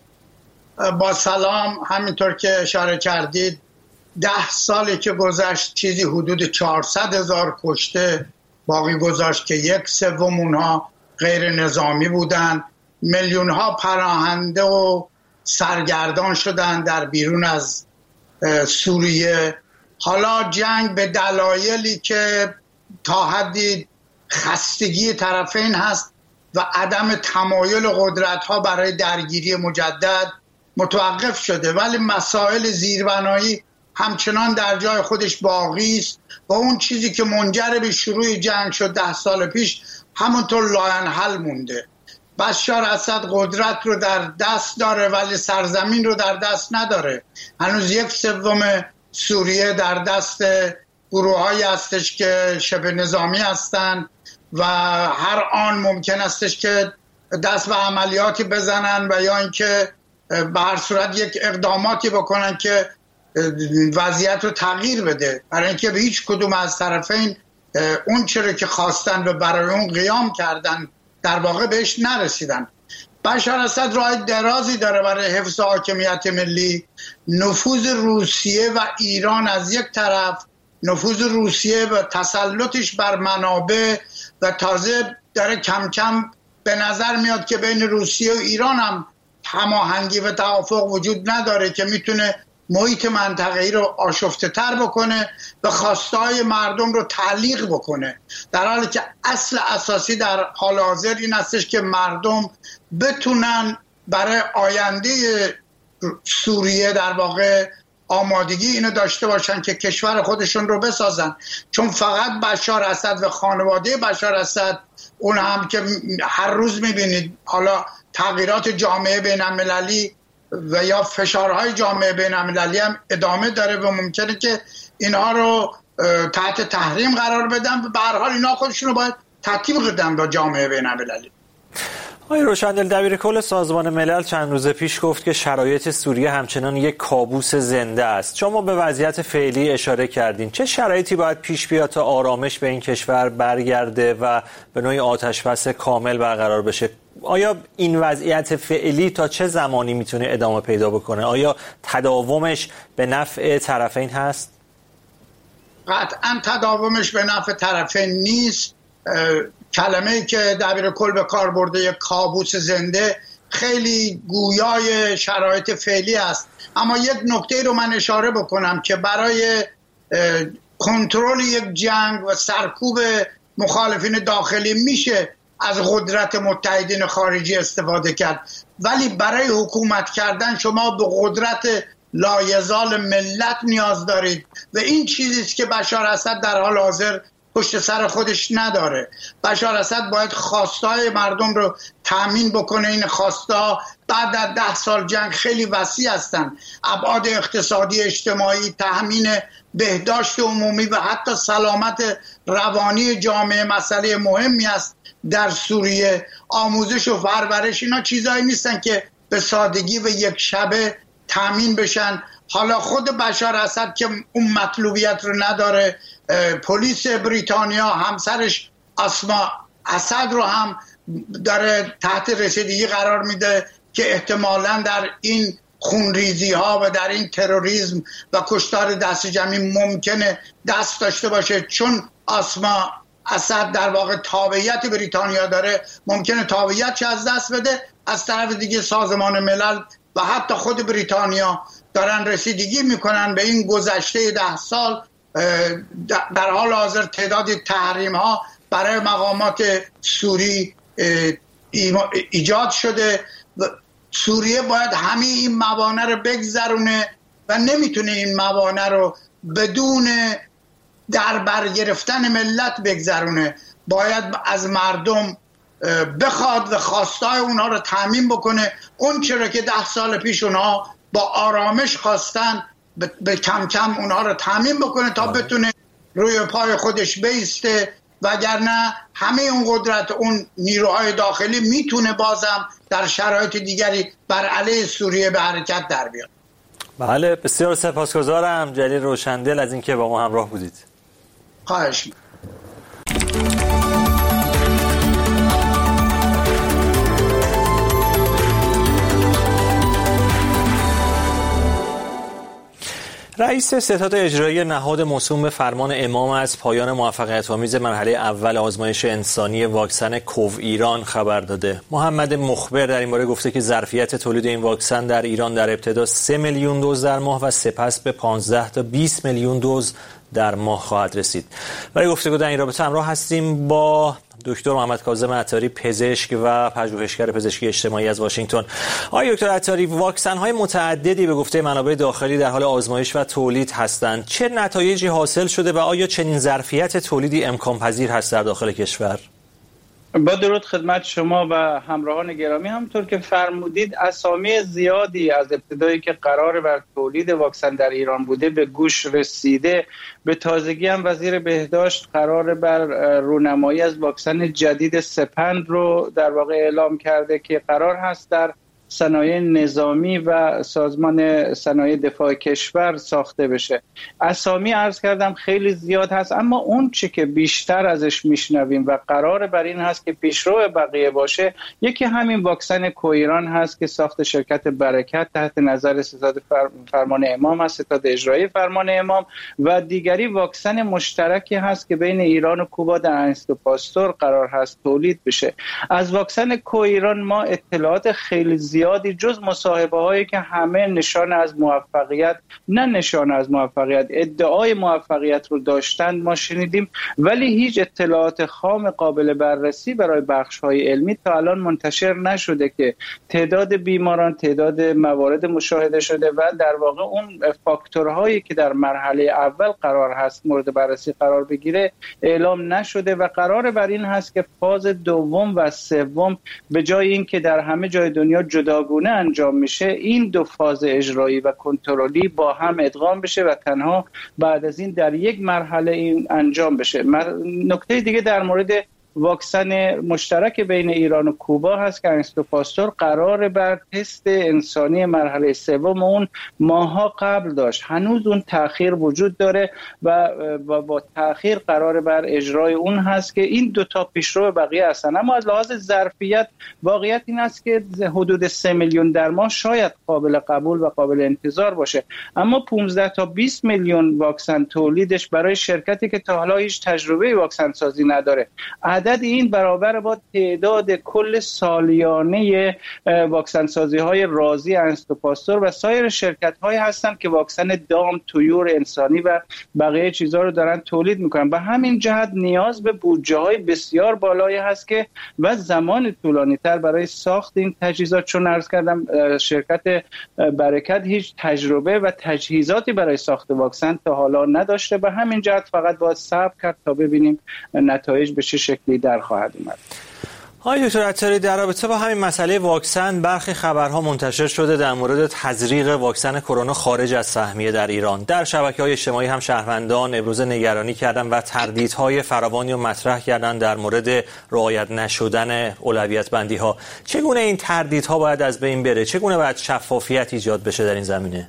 با سلام. همینطور که اشاره کردید ده سالی که گذشت چیزی حدود چهارصد هزار کشته باقی گذاشت که یک سوم اونها غیر نظامی بودن. میلیون ها پناهنده و سرگردان شدن در بیرون از سوریه. حالا جنگ به دلایلی که تا حدی خستگی طرفین هست و عدم تمایل قدرت ها برای درگیری مجدد متوقف شده، ولی مسائل زیربنایی همچنان در جای خودش باقی است و اون چیزی که منجر به شروع جنگ شد ده سال پیش همونطور لاینحل مونده. بشار اسد قدرت رو در دست داره ولی سرزمین رو در دست نداره. هنوز یک سوم سوریه در دست گروه‌هایی هستش که شبه نظامی هستند و هر آن ممکن استش که دست به عملیاتی بزنن و یا اینکه به هر صورت یک اقداماتی بکنن که وضعیت رو تغییر بده، برای اینکه به هیچ کدوم از طرفین اون چرا که خواستن و برای اون قیام کردن در واقع بهش نرسیدن. بشار اسد راه درازی داره برای حفظ حاکمیت ملی. نفوذ روسیه و ایران از یک طرف، نفوذ روسیه و تسلطش بر منابع و تازه داره کم کم به نظر میاد که بین روسیه و ایران هم هماهنگی و توافق وجود نداره که میتونه محیط منطقه‌ای رو آشفته تر بکنه و خواستهای مردم رو تعلیق بکنه، در حالی که اصل اساسی در حال حاضر این استش که مردم بتونن برای آینده سوریه در واقع آمادگی اینو داشته باشن که کشور خودشون رو بسازن. چون فقط بشار اسد و خانواده بشار اسد، اون هم که هر روز میبینید حالا تغییرات جامعه بین المللی و یا فشارهای جامعه بین المللی هم ادامه داره و ممکنه که اینها رو تحت تحریم قرار بدن و به هر حال اینا خودشون رو باید تطبیق بدن با جامعه بین المللی. آقای روشندل، دبیر کل سازمان ملل چند روز پیش گفت که شرایط سوریه همچنان یک کابوس زنده است. شما به وضعیت فعلی اشاره کردین. چه شرایطی باید پیش بیاد تا آرامش به این کشور برگرده و به نوعی آتشبس کامل برقرار بشه؟ آیا این وضعیت فعلی تا چه زمانی میتونه ادامه پیدا بکنه؟ آیا تداومش به نفع طرفین هست؟ قطعا تداومش به نفع طرفین نیست. کلمه‌ای که دبیر کل به کار برده یک کابوس زنده خیلی گویای شرایط فعلی است. اما یک نکته رو من اشاره بکنم که برای کنترل یک جنگ و سرکوب مخالفین داخلی میشه از قدرت متحدین خارجی استفاده کرد، ولی برای حکومت کردن شما به قدرت لایزال ملت نیاز دارید و این چیزی است که بشار اسد در حال حاضر پشت سر خودش نداره. بشار اسد باید خواستای مردم رو تامین بکنه. این خواستا بعد از ده سال جنگ خیلی وسیع هستن، ابعاد اقتصادی، اجتماعی، تامین بهداشت عمومی و حتی سلامت روانی جامعه مسئله مهمی است در سوریه. آموزش و پرورش، اینا چیزایی نیستن که به سادگی و یک شبه تامین بشن. حالا خود بشار اسد که اون مطلوبیت رو نداره، پلیس بریتانیا همسرش اسما اسد رو هم داره تحت رسیدگی قرار میده که احتمالاً در این خونریزی ها و در این تروریسم و کشتار دست جمعی ممکنه دست داشته باشه. چون اسما اسد در واقع تابعیت بریتانیا داره، ممکنه تابعیتش از دست بده. از طرف دیگه سازمان ملل و حتی خود بریتانیا دارن رسیدگی میکنن به این گذشته ده سال. در حال حاضر تعداد تحریم ها برای مقامات سوری ایجاد شده. سوریه باید همه این موانع رو بگذرونه و نمیتونه این موانع رو بدون در بر گرفتن ملت بگذرونه. باید از مردم بخواد و خواستای اونها رو تامین بکنه. اون چرا که ده سال پیش اونها با آرامش خواستن به کم کم اونها رو تامین بکنه تا بتونه روی پای خودش بیسته، وگرنه همه اون قدرت اون نیروهای داخلی میتونه بازم در شرایط دیگری بر علیه سوریه به حرکت در بیاد. بله، بسیار سپاسگزارم جلیل روشندل از اینکه با ما همراه بودید. خواهش می‌کنم. رئیس ستاد اجرایی نهاد موسوم به فرمان امام از پایان موفقیت‌آمیز مرحله اول آزمایش انسانی واکسن کوو ایران خبر داده. محمد مخبر در این باره گفته که ظرفیت تولید این واکسن در ایران در ابتدا سه میلیون دوز در ماه و سپس به پانزده تا بیست میلیون دوز در ماه خواهد رسید. برای گفتگو در این رابطه همراه هستیم با دکتر محمد کاظم عطاری، پزشک و پژوهشگر پزشکی اجتماعی از واشنگتن. آقای دکتر عطاری، واکسن‌های متعددی به گفته منابع داخلی در حال آزمایش و تولید هستند. چه نتایجی حاصل شده و آیا چنین ظرفیت تولیدی امکان پذیر هست در داخل کشور؟ با درود خدمت شما و همراهان گرامی. همونطور که فرمودید اسامی زیادی از ابتدایی که قرار بر تولید واکسن در ایران بوده به گوش رسیده. به تازگی هم وزیر بهداشت قرار بر رونمایی از واکسن جدید سپند رو در واقع اعلام کرده که قرار هست در صنایع نظامی و سازمان صنایع دفاع کشور ساخته بشه. اسامی عرض کردم خیلی زیاد هست، اما اون چی که بیشتر ازش میشنویم و قرار بر این هست که پیشرو بقیه باشه، یکی همین واکسن کوو ایران هست که ساخت شرکت برکت تحت نظر ستاد فرمان امام هست، ستاد اجرایی فرمان امام، و دیگری واکسن مشترکی هست که بین ایران و کوبا در انستو پاستور قرار هست تولید بشه. از واکسن کوو ایران ما اطلاعات خیلی زیاد زیادی جز مصاحبه هایی که همه نشان از موفقیت، نه نشان از موفقیت، ادعای موفقیت رو داشتند ما شنیدیم، ولی هیچ اطلاعات خام قابل بررسی برای بخش های علمی تا الان منتشر نشده که تعداد بیماران، تعداد موارد مشاهده شده و در واقع اون فاکتورهایی که در مرحله اول قرار هست مورد بررسی قرار بگیره اعلام نشده و قرار بر این هست که فاز دوم و سوم به جای این که در همه جای دنیا جداگونه انجام میشه، این دو فاز اجرایی و کنترلی با هم ادغام بشه و تنها بعد از این در یک مرحله این انجام بشه. نکته دیگه در مورد واکسن مشترک بین ایران و کوبا هست که انستو پاستور قرار بر تست انسانی مرحله سوم اون ماها قبل داشت. هنوز اون تأخیر وجود داره و با تأخیر قرار بر اجرای اون هست که این دو تا پیشرو بقیه هستن. اما از لحاظ ظرفیت واقعیت این است که حدود سه میلیون در ماه شاید قابل قبول و قابل انتظار باشه، اما پانزده تا بیست میلیون واکسن تولیدش برای شرکتی که تا حالا هیچ تجربه واکسن سازی نداره، عدد این برابر با تعداد کل سالیانه واکسن سازی های رازی انستوپاستور و سایر شرکت های هستند که واکسن دام، طیور انسانی و بقیه چیزها رو دارن تولید میکنن. به همین جهت نیاز به بودجه های بسیار بالایی هست که و زمان طولانی تر برای ساخت این تجهیزات، چون عرض کردم شرکت برکت هیچ تجربه و تجهیزاتی برای ساخت واکسن تا حالا نداشته. به همین جهت فقط باید صبر کرد تا ببینیم نتایج به چه شکلی در خواهد اومد. آقای دکتر عطاری، در رابطه با همین مسئله واکسن برخی خبرها منتشر شده در مورد تزریق واکسن کرونا خارج از سهمیه در ایران. در شبکه‌های اجتماعی هم شهروندان ابراز نگرانی کردند و تردیدهای فراوانی رو مطرح کردند در مورد رعایت نشدن اولویت بندی ها. چگونه این تردیدها باید از بین بره؟ چگونه باید شفافیت ایجاد بشه در این زمینه؟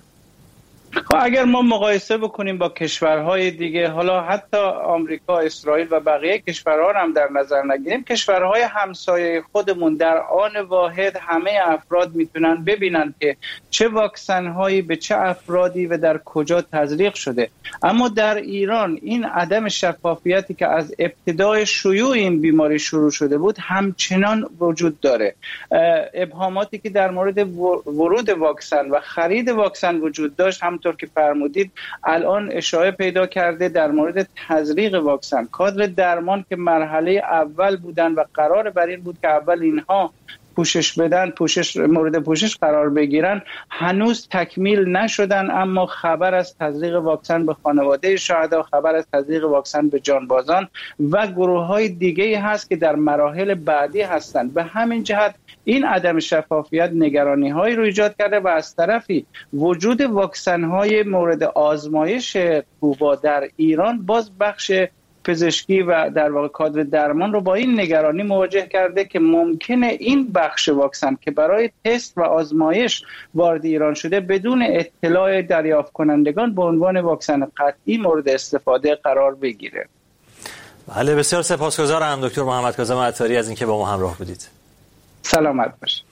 اگر ما مقایسه بکنیم با کشورهای دیگه، حالا حتی آمریکا، اسرائیل و بقیه کشورها هم در نظر نگیریم، کشورهای همسایه خودمون در آن واحد همه افراد میتونن ببینن که چه واکسن‌هایی به چه افرادی و در کجا تزریق شده. اما در ایران این عدم شفافیتی که از ابتدای شیوع این بیماری شروع شده بود همچنان وجود داره. ابهاماتی که در مورد ورود واکسن و خرید واکسن وجود داشت همونطور که فرمودید الان اشاعه پیدا کرده در مورد تزریق واکسن. کادر درمان که مرحله اول بودن و قرار بر این بود که اول اینها پوشش بدن، پوشش مورد پوشش قرار بگیرن، هنوز تکمیل نشدن. اما خبر از تزریق واکسن به خانواده شهدا، خبر از تزریق واکسن به جانبازان و گروه‌های دیگه‌ای هست که در مراحل بعدی هستند. به همین جهت این عدم شفافیت نگرانی‌هایی رو ایجاد کرده و از طرفی وجود واکسن‌های مورد آزمایش کووا در ایران باز بخش پزشکی و در واقع کادر درمان رو با این نگرانی مواجه کرده که ممکنه این بخش واکسن که برای تست و آزمایش وارد ایران شده بدون اطلاع دریافت کنندگان به عنوان واکسن قطعی مورد استفاده قرار بگیره. بله، بسیار سپاسگزارم دکتر محمد کاظم عطاری از اینکه با ما همراه بودید. سلامت باشید.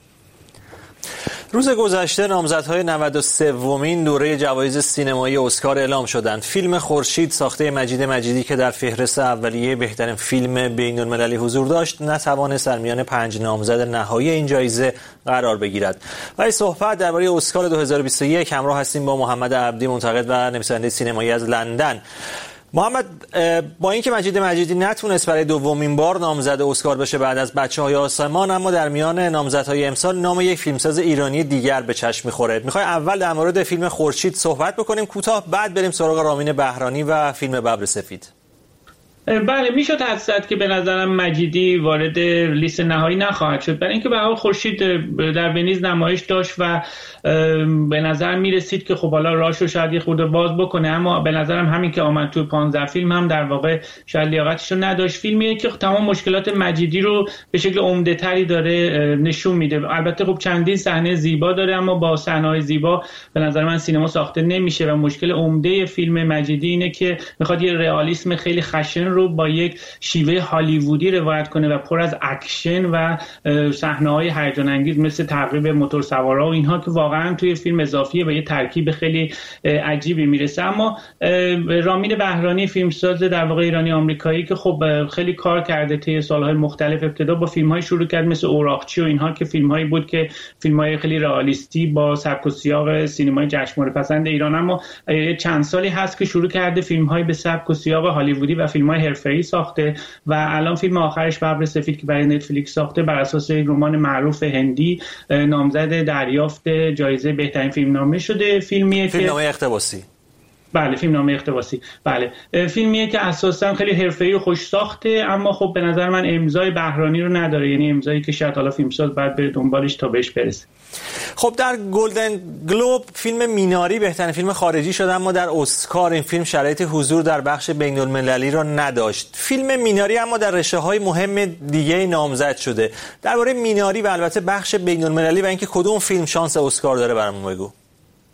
روز گذشته نامزدهای نود و سومین دوره جوایز سینمایی اسکار اعلام شدند. فیلم خورشید ساخته مجید مجیدی که در فهرست اولیه بهترین فیلم بین‌المللی حضور داشت نتوانست در میان پنج نامزد نهایی این جایزه قرار بگیرد. و این صحبت درباره اسکار دو هزار و بیست و یک همراه هستیم با محمد عبدی، منتقد و نویسنده سینمایی از لندن. محمد، با اینکه مجید مجیدی نتونست برای دومین بار نامزد اسکار بشه بعد از بچه‌های آسمان، اما در میان نامزدهای امسال نام یک فیلمساز ایرانی دیگر به چشم می‌خوره. می‌خوای اول در مورد فیلم خورشید صحبت بکنیم کوتاه، بعد بریم سراغ رامین بهرانی و فیلم ببر سفید. بله، میشد حدس زد که به نظرم مجیدی وارد لیست نهایی نخواهد شد، برای اینکه به هر حال خورشید در ونیز نمایش داشت و به نظر میرسید که خب حالا راهشو شاید یه خورده باز بکنه، اما به نظرم همین که آمد تو پانزده فیلم هم در واقع شاید لیاقتشو نداشت. فیلمیه که تمام مشکلات مجیدی رو به شکل عمده تری داره نشون میده. البته خب چندین صحنه زیبا داره، اما با صحنه‌های زیبا به نظر من سینما ساخته نمیشه و مشکل عمده فیلم مجیدی اینه که میخواد یه رئالیسم خیلی خشن رو با یک شیوه هالیوودی روایت کنه و پر از اکشن و صحنه‌های هیجان انگیز مثل تعقیب موتور سوارا و اینها که واقعا توی فیلم اضافیه و یه ترکیب خیلی عجیبی میرسه. اما رامین بهرانی فیلمساز در واقع ایرانی آمریکایی که خب خیلی کار کرده طی سالهای مختلف، ابتدا با فیلم‌های شروع کرد مثل اوراقچی و اینها که فیلم‌هایی بود که فیلم‌های خیلی رئالیستی با سبک و سیاق سینمای جشنواره پسند ایران، اما چند سالی هست که شروع کرده فیلم‌های به سبک و سیاق هالیوودی و فیلم‌های حرفه‌ای ساخته و الان فیلم آخرش ببر سفید که برای نتفلیکس ساخته بر اساس یک رمان معروف هندی نامزد دریافت جایزه بهترین فیلمنامه شده. فیلمیه که فیلمنامه اقتباسی بله فیلمنامه اقتباسی بله فیلمیه که اساسا خیلی حرفه‌ای و خوش ساخته، اما خب به نظر من امضای بهرانی رو نداره، یعنی امضایی که شاید حالا فیلمساز باید بره دنبالش تا بهش برسه. خب در گلدن گلوب فیلم میناری بهترین فیلم خارجی شد، اما در اسکار این فیلم شرایط حضور در بخش بین‌المللی را نداشت. فیلم میناری اما در رشته‌های مهم دیگه نامزد شده. درباره میناری و البته بخش بین‌المللی و اینکه کدوم فیلم شانس اسکار داره برامون بگو.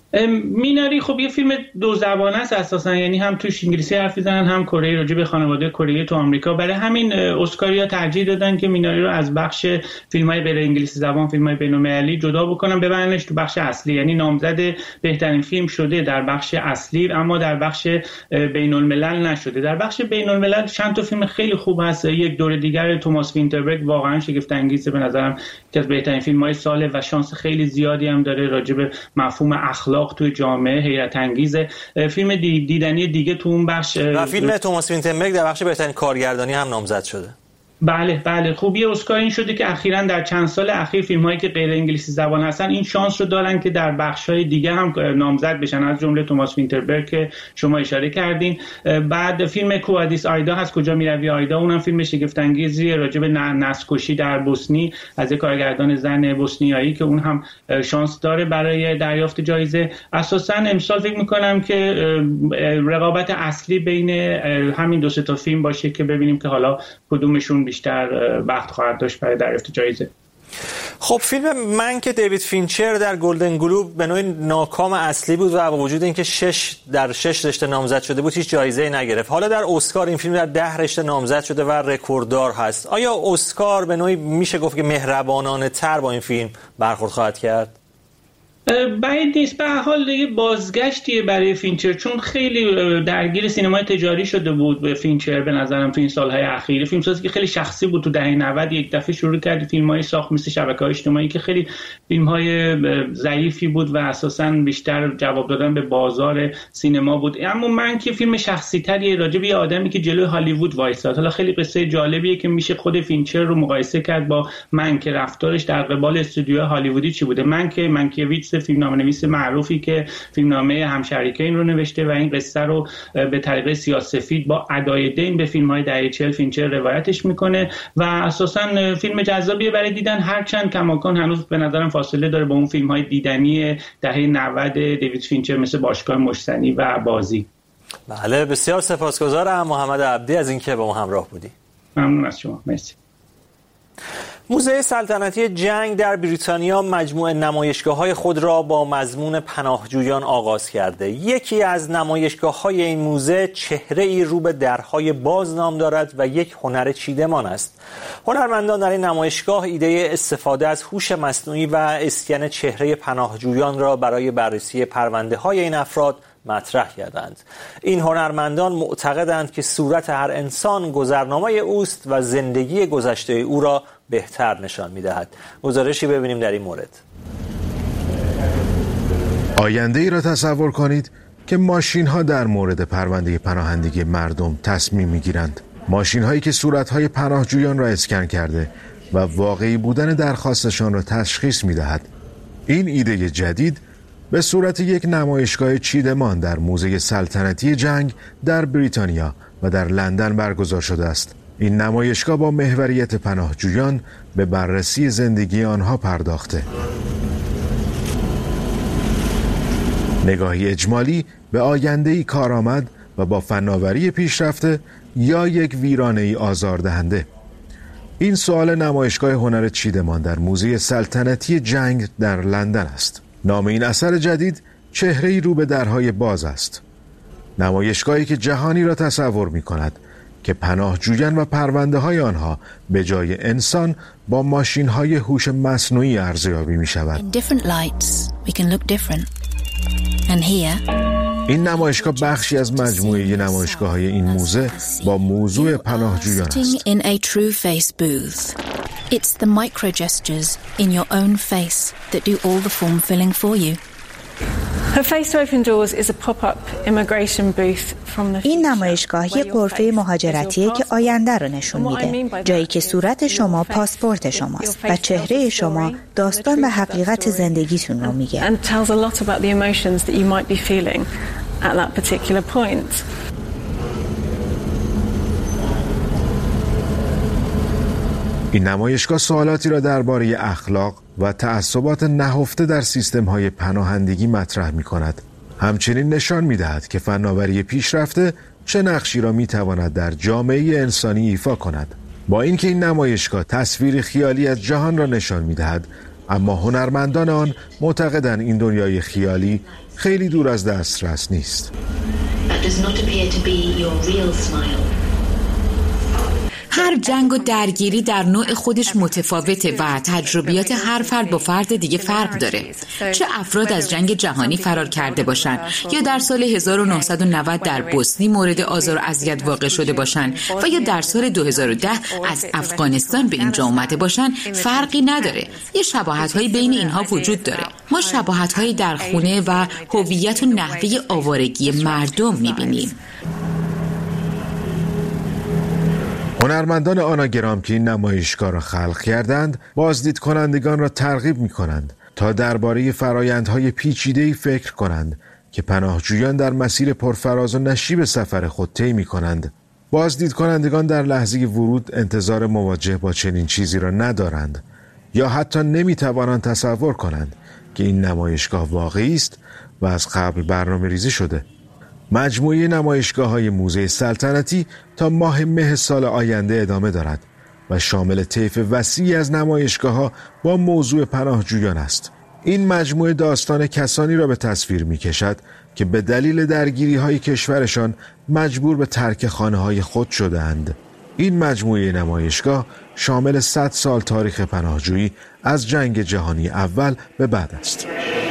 میناری خب یه فیلم دو زبانه است اساسا، یعنی هم توش انگلیسی حرف میزنن هم کره، راجع به خانواده کره تو آمریکا. برای همین اسکاریا ترجیح دادن که میناری رو از بخش فیلم‌های غیر انگلیسی زبان، فیلم‌های بین‌المللی جدا بکنن، ببرنش تو بخش اصلی. یعنی نامزد بهترین فیلم شده در بخش اصلی اما در بخش بین‌الملل نشده. در بخش بین‌الملل چند تا فیلم خیلی خوب هست. یک دور دیگر توماس وینتربرگ واقعا شگفت انگیزه، به نظرم یکی از بهترین فیلم‌های ساله و شانس خیلی زیادی هم داره راجع به مفهوم اخلاق توی جامعه، حیرت انگیزه. فیلم دیدنی دیگه تو اون بخش و فیلم توماس وینتربرگ در بخش بهترین کارگردانی هم نامزد شده. بله بله خوب یه اسکار این شده که اخیراً در چند سال اخیر فیلم‌هایی که غیر انگلیسی زبان هستن این شانس رو دارن که در بخش‌های دیگه هم نامزد بشن، از جمله توماس وینتربرگ که شما اشاره کردین. بعد فیلم کوادیس آیدا هست، کجا میروی آیدا، اونم فیلم شگفت انگیزی راجع به نسل‌کشی در بوسنی از یک کارگردان زن بوسنیایی که اون هم شانس داره برای دریافت جایزه. اساساً امسال فکر می‌کنم که رقابت اصلی بین همین دو سه تا فیلم باشه که ببینیم که حالا کدومشون بیشتر وقت خواهد داشت برای دریافت جایزه. خب فیلم من که دیوید فینچر در گلدن گلوب به نوعی ناکام اصلی بود و با وجود اینکه شش در شش رشته نامزد شده بود هیچ جایزه‌ای نگرفت. حالا در اسکار این فیلم در ده رشته نامزد شده و رکورددار هست. آیا اسکار به نوعی میشه گفت که مهربانانه تر با این فیلم برخورد خواهد کرد؟ بعید نیست. به هر حال یه بازگشتیه برای فینچر، چون خیلی درگیر سینمای تجاری شده بود به فینچر به نظرم تو این سالهای اخیر. فیلمسازی که خیلی شخصی بود تو دهه نود یک دفعه شروع کرد فیلم‌های ساخت مثل شبکه‌های اجتماعی که خیلی فیلم‌های ضعیفی بود و اساساً بیشتر جواب دادن به بازار سینما بود. اما من که فیلم شخصی‌تری راجع به یه آدمی که جلوی هالیوود وایساد. حالا خیلی قصه جالبیه که میشه خود فینچر رو مقایسه کرد با من که رفتارش در قبال استودیوهای هالیوودی چی بوده. من که منکیویچ فیلمنامه‌نویس معروفی که فیلمنامه همشریکین رو نوشته و این قصه رو به طریق سیاه‌سفید با ادای دین به فیلم‌های دهه چهل فینچر روایتش میکنه و اساساً فیلم جذابیه برای دیدن، هرچند کماکان هنوز به نظرم فاصله داره با اون فیلم‌های دیدنی دهه نود دیوید فینچر مثل باشگاه مشتنی و بازی. بله بسیار سپاسگزارم محمد عبدی از اینکه با ما همراه بودی. ممنون از شما. مرسی. موزه سلطنتی جنگ در بریتانیا مجموعه نمایشگاه‌های خود را با مضمون پناهجویان آغاز کرده. یکی از نمایشگاه‌های این موزه چهره‌ای رو به درهای باز نام دارد و یک هنر چیدمان است. هنرمندان در این نمایشگاه ایده استفاده از هوش مصنوعی و اسکن چهره پناهجویان را برای بررسی پرونده‌های این افراد مطرح کردند. این هنرمندان معتقدند که صورت هر انسان گذرنامه اوست و زندگی گذشته او را بهتر نشان می‌دهد. گزارشی ببینیم در این مورد. آینده ای را تصور کنید که ماشین‌ها در مورد پرونده پناهندگی مردم تصمیم می‌گیرند. ماشین‌هایی که صورت‌های پناهجویان را اسکن کرده و واقعی بودن درخواستشان را تشخیص می‌دهد. این ایده جدید به صورت یک نمایشگاه چیدمان در موزه سلطنتی جنگ در بریتانیا و در لندن برگزار شده است. این نمایشگاه با محوریت پناهجویان به بررسی زندگی آنها پرداخته. نگاهی اجمالی به آینده‌ای کارآمد و با فناوری پیشرفته یا یک ویرانه‌ای آزاردهنده. این سوال نمایشگاه هنر چیدمان در موزه سلطنتی جنگ در لندن است. نام این اثر جدید چهره‌ای رو به درهای باز است. نمایشگاهی که جهانی را تصور می‌کند که پناهجویان و پرونده های آنها به جای انسان با ماشین های هوش مصنوعی ارزیابی می شود. این نمایشگاه بخشی از مجموعه نمایشگاه های این موزه با موضوع پناهجویان است. It's the micro gestures in your own face that do all the form filling for you. Her Face to Open Doors is a pop-up immigration booth from the این نمایشگاه یک غرفه مهاجرتیه که آینده رو نشون میده. جایی که صورت شما پاسپورت شماست و چهره شما داستان و حقیقت زندگیتون رو میگه. And tells a lot about the emotions that you might be feeling at that particular point. این نمایشگاه سوالاتی را درباره اخلاق و تعصبات نهفته در سیستم‌های پناهندگی مطرح می‌کند. همچنین نشان می‌دهد که فناوری پیشرفته چه نقشی را می‌تواند در جامعه انسانی ایفا کند. با اینکه این نمایشگاه تصویر خیالی از جهان را نشان می‌دهد، اما هنرمندان آن معتقدند این دنیای خیالی خیلی دور از دسترس نیست. هر جنگ و درگیری در نوع خودش متفاوته و تجربیات هر فرد با فرد دیگه فرق داره. چه افراد از جنگ جهانی فرار کرده باشن یا در سال هزار و نهصد و نود در بوسنی مورد آزار و اذیت واقع شده باشن و یا در سال دو هزار و ده از افغانستان به اینجا اومده باشن، فرقی نداره. یه شباهت‌هایی بین اینها وجود داره. ما شباهت‌هایی در خونه و هویت و نحوه آوارگی مردم می‌بینیم. هنرمندان آنا گرام که این نمایشگاه را خلق کردند، بازدید کنندگان را ترغیب می کنند تا درباره فرایندهای پیچیده‌ای فکر کنند که پناهجویان در مسیر پرفراز و نشیب سفر خود طی می کنند. بازدید کنندگان در لحظه ورود انتظار مواجه با چنین چیزی را ندارند یا حتی نمی توانند تصور کنند که این نمایشگاه واقعی است و از قبل برنامه ریزی شده. مجموعه نمایشگاه‌های موزه سلطنتی تا ماه مه سال آینده ادامه دارد و شامل طیف وسیعی از نمایشگاه‌ها با موضوع پناهجویان است. این مجموعه داستان کسانی را به تصویر می‌کشد که به دلیل درگیری‌های کشورشان مجبور به ترک خانه‌های خود شده‌اند. این مجموعه نمایشگاه شامل صد سال تاریخ پناهجویی از جنگ جهانی اول به بعد است.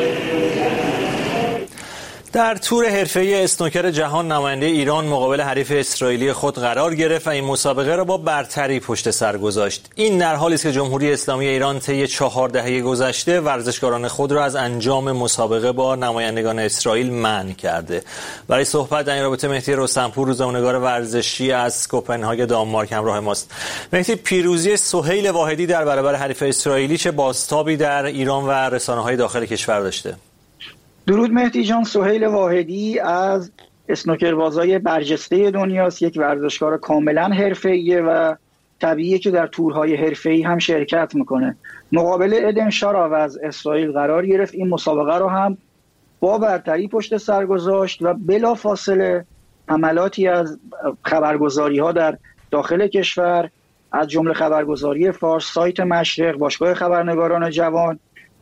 در تور حرفه‌ای اسنوکر جهان نماینده ایران مقابل حریف اسرائیلی خود قرار گرفت و این مسابقه را با برتری پشت سر گذاشت. این در حالی است که جمهوری اسلامی ایران طی چهار دهه گذشته ورزشکاران خود را از انجام مسابقه با نمایندگان اسرائیل منع کرده. برای صحبت در این رابطه مهدی رستمپور، روزنامه‌نگار ورزشی از کوپنهاگ دانمارک همراه ماست. مهدی، پیروزی سهیل واحدی در برابر حریف اسرائیلی چه بازتابی در ایران و رسانه‌های داخل کشور داشته؟ درود مهدی جان. سهیل واحدی از اسنوکربازای برجسته دنیاست، یک ورزشکار کاملا حرفه‌ایه و طبیعیه که در تورهای حرفه‌ای هم شرکت میکنه. مقابل ادن شاراو از اسرائیل قرار گرفت، این مسابقه رو هم با برتری پشت سر گذاشت و بلا فاصله حملاتی از خبرگزاری ها در داخل کشور از جمله خبرگزاری فارس، سایت مشرق، باشگاه خبرنگاران جوان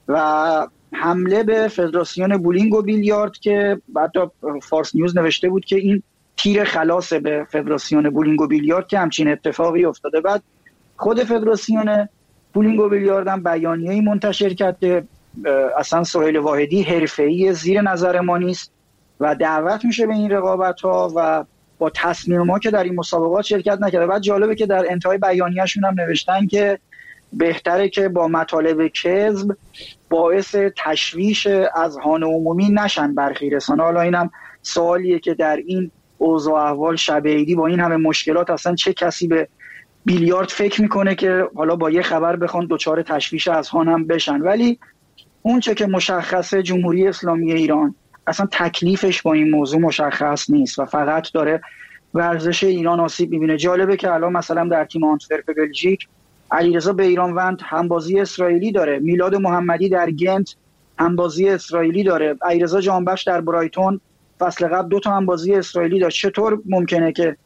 و حمله به فدراسیون بولینگ و بیلیارد که حتی فارس نیوز نوشته بود که این تیر خلاص به فدراسیون بولینگ و بیلیارد که همچین اتفاقی افتاده. بعد خود فدراسیون بولینگ و بیلیارد هم بیانیه‌ای منتشر کرد که اصلا سهیل واحدی حرفه‌ای زیر نظر ما نیست و دعوت میشه به این رقابت‌ها و با تصمیم ما که در این مسابقات شرکت نکرده. بعد جالبه که در انتهای بیانیه‌شون هم نوشتن که بهتره که با مطالب کذب باعث تشویش اذهان عمومی نشن برخی رسانه. حالا اینم سوالیه که در این اوضاع احوال شب عیدی با این همه مشکلات اصلا چه کسی به بیلیارد فکر میکنه که حالا با یه خبر بخوان دچار تشویش اذهان هم بشن. ولی اون چه که مشخصه، جمهوری اسلامی ایران اصلا تکلیفش با این موضوع مشخص نیست و فقط داره ورزش ایران آسیب میبینه. جالبه که الان مثلا در تیم آنتورپ بلژیک علیرضا بیرانوند همبازی اسرائیلی داره، میلاد محمدی در گنت همبازی اسرائیلی داره، علیرضا جانبخش در برایتون فصل قبل دو تا همبازی اسرائیلی داشت. چطور ممکنه که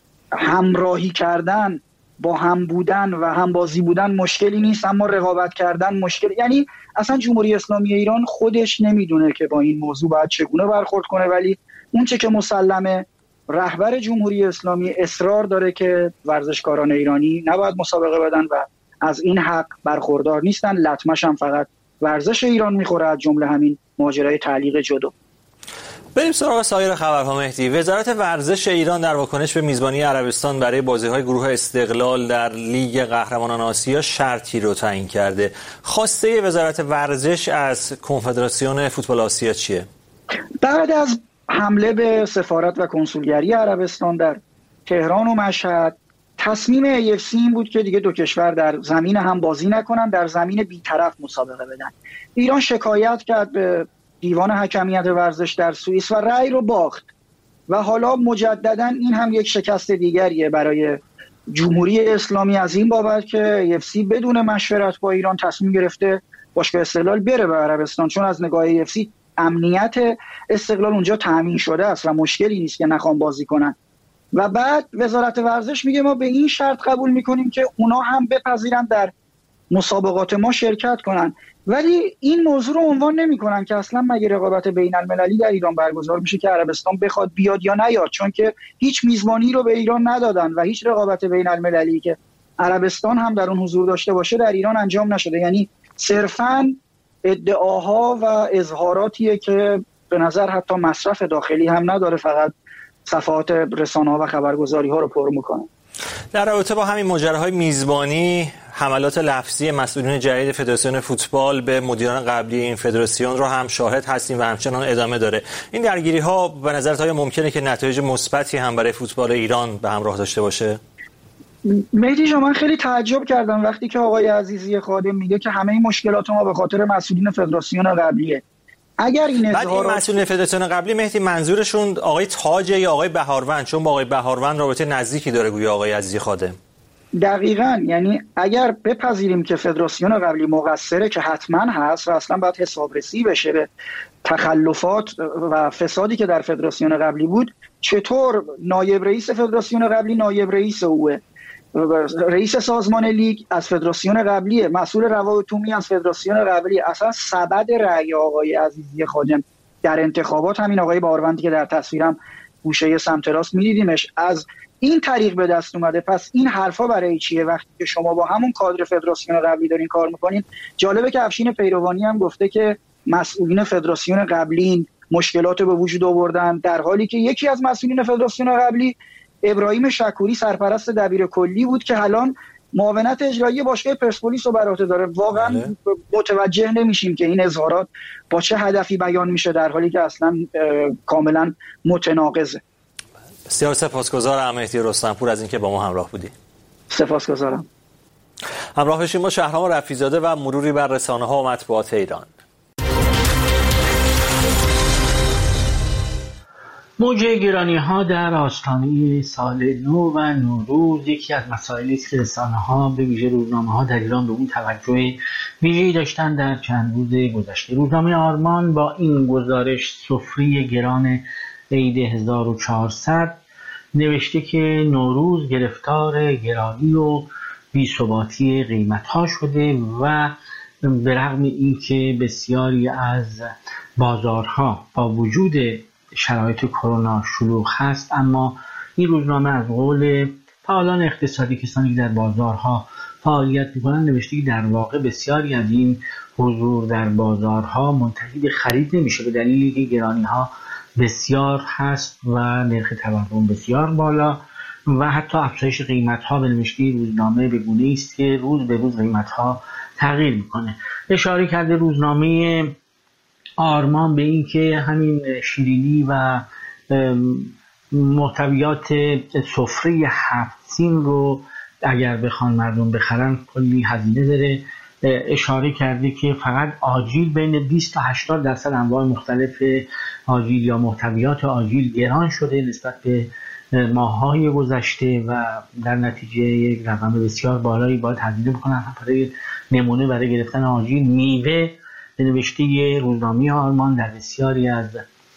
همراهی کردن با هم بودن و همبازی بودن مشکلی نیست اما رقابت کردن مشکل؟ یعنی اصلا جمهوری اسلامی ایران خودش نمیدونه که با این موضوع باید چگونه برخورد کنه، ولی اون چه که مسلمه رهبر جمهوری اسلامی اصرار داره که ورزشکاران ایرانی نباید مسابقه بدن و از این حق برخوردار نیستن. لطمش هم فقط ورزش ایران میخوره، از جمله همین ماجرای تعلیق جدو. بریم سراغ سایر خبرها مهدی. وزارت ورزش ایران در واکنش به میزبانی عربستان برای بازی‌های گروه استقلال در لیگ قهرمانان آسیا شرطی رو تعیین کرده. خواسته وزارت ورزش از کنفدراسیون فوتبال آسیا چیه؟ بعد از حمله به سفارت و کنسولگری عربستان در تهران و مشهد، تصمیم ای اف سی این بود که دیگه دو کشور در زمین هم بازی نکنن، در زمین بی‌طرف مسابقه بدن. ایران شکایت کرد به دیوان حکمیت ورزش در سوئیس و رأی رو باخت و حالا مجددا این هم یک شکست دیگریه برای جمهوری اسلامی از این بابت که ای اف سی بدون مشورت با ایران تصمیم گرفته باشگاه استقلال بره به عربستان، چون از نگاه ای اف سی امنیت استقلال اونجا تامین شده است و مشکلی نیست که نخوام بازی کنن. و بعد وزارت ورزش میگه ما به این شرط قبول میکنیم که اونا هم بپذیرن در مسابقات ما شرکت کنن، ولی این موضوع رو عنوان نمی‌کنن که اصلا مگه رقابت بین المللی در ایران برگزار میشه که عربستان بخواد بیاد یا نیاد، چون که هیچ میزبانی رو به ایران ندادن و هیچ رقابت بین المللی که عربستان هم در اون حضور داشته باشه در ایران انجام نشده. یعنی صرفاً ادعاها و اظهاراتیه که به نظر حتی مصرف داخلی هم نداره، فقط صفحات رسانه‌ها و خبرگزاری‌ها رو پر می‌کنه. در رابطه با همین ماجراهای میزبانی، حملات لفظی مسئولین جدید فدراسیون فوتبال به مدیران قبلی این فدراسیون رو هم شاهد هستیم و همچنان ادامه داره. این درگیری‌ها به نظرت آیا ممکنه که نتایج مثبتی هم برای فوتبال ایران به همراه داشته باشه؟ مهدی جان، من خیلی تعجب کردم وقتی که آقای عزیزی خادم میگه که همه این مشکلات ما به خاطر مسئولین فدراسیون قبلیه. اگر این بعد این مسئولین فدراسیون قبلی مهدی منظورشون آقای تاج یا آقای بهاروند، چون با آقای بهاروند رابطه نزدیکی داره گویا آقای عزیزی خادم. دقیقاً، یعنی اگر بپذیریم که فدراسیون قبلی مقصره که حتما هست و اصلا باید حسابرسی بشه به تخلفات و فسادی که در فدراسیون قبلی بود، چطور نایب رئیس فدراسیون قبلی نایب رئیس اوه، رئیس سازمان لیگ از فدراسیون قبلیه، مسئول روابط عمومی از فدراسیون قبلی، اصلا سبد رأی آقای عزیزی خادم در انتخابات همین آقای بهاروندی که در تصویرم گوشه سمت راست می‌دیدیمش از این طریق به دست اومده. پس این حرفا برای چیه وقتی که شما با همون کادر فدراسیون قبلی دارین کار میکنین؟ جالبه که افشین پیروانی هم گفته که مسئولین فدراسیون قبلی مشکلات به وجود آوردن، در حالی که یکی از مسئولین فدراسیون قبلی ابراهیم شکوری سرپرست دبیر کلی بود که الان معاونت اجرایی باشگاه پرسپولیس رو بر عهده داره. واقعا بله. متوجه نمیشیم که این اظهارات با چه هدفی بیان میشه در حالی که اصلا کاملا متناقضه. بسیار سپاسگزارم مهدی رستمپور از اینکه با ما همراه بودی. سپاسگزارم. همراه بشیم با شهرام رفیع‌زاده و مروری بر رسانه‌ها و مطبوعات ایران. موج گرانی‌ها در آستانه سال نو و نوروز یکی از مسائلی است که رسانه‌ها به ویژه روزنامه‌ها در ایران به اون توجه ویژه‌ای داشتن در چند روز گذشته. روزنامه آرمان با این گزارش سفره گران عید هزار و چهارصد نوشته که نوروز گرفتار گرانی و بی‌ثباتی قیمت‌ها شده و به رغم اینکه بسیاری از بازارها با وجود شرایط کرونا شلوغ هست، اما این روزنامه از قول فعالان اقتصادی، کسانی که در بازارها فعالیت می‌کنند، نوشته که در واقع بسیاری از این حضور در بازارها منتهی به خرید نمیشه به دلیلی که گرانی‌ها بسیار هست و نرخ تورم بسیار بالا و حتی افزایش قیمت‌ها به نوشته روزنامه به گونه‌ای است که روز به روز قیمت‌ها تغییر می‌کنه. اشاره کرده روزنامه آرمان به این که همین شیرینی و محتویات سفره هفت سین رو اگر بخوان مردم بخرن کلی هزینه داره. اشاره کرده که فقط آجیل بین بیست تا هشتاد درصد انواع مختلف آجیل یا محتویات آجیل گران شده نسبت به ماه‌های گذشته و در نتیجه یک رقم بسیار بالایی باید هزینه بکنن برای نمونه برای گرفتن آجیل. میوه به نوشته روزنامه آرمان در بسیاری از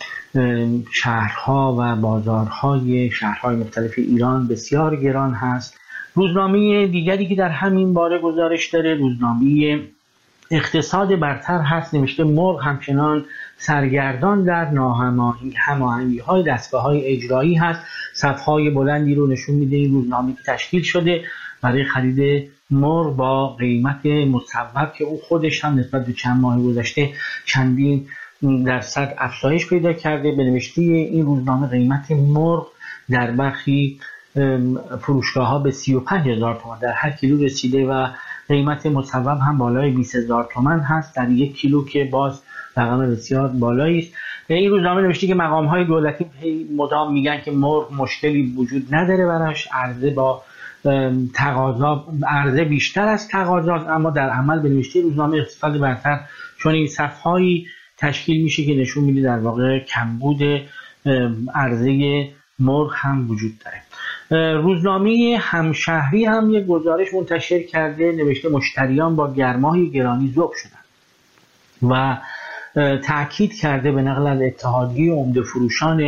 شهرها و بازارهای شهرهای مختلف ایران بسیار گران هست. روزنامه دیگری که در همین باره گزارش داره روزنامه اقتصاد برتر هست، نوشته مرغ همچنان سرگردان در ناهماهنگی‌های دستگاه‌های اجرایی هست. صفحه‌های بلندی رو نشون میده این روزنامه که تشکیل شده برای خرید مرغ با قیمت مصوب که او خودش هم نسبت به چند ماه گذشته چندین درصد افزایش پیدا کرده. به نوشته این روزنامه قیمت مرغ در برخی فروشگاه ها به سی و پنج هزار تومان در هر کیلو رسیده و قیمت مصوب هم بالای بیست هزار تومان هست در یک کیلو که باز رقم بسیار بالایی است. این روزنامه نوشته که مقام های دولتی مدام میگن که مرغ مشکلی وجود نداره براش، عرضه با تقاضا عرضه بیشتر از تقاضا، اما در عمل به نوشته روزنامه اقتصاد برتر چون این صفحه‌ای تشکیل میشه که نشون میده در واقع کمبود عرضه مرغ هم وجود داره. روزنامه همشهری هم یک گزارش منتشر کرده نوشته مشتریان با گرمای گرانی ذوب شدن و تأکید کرده به نقل از اتحادیه عمده فروشان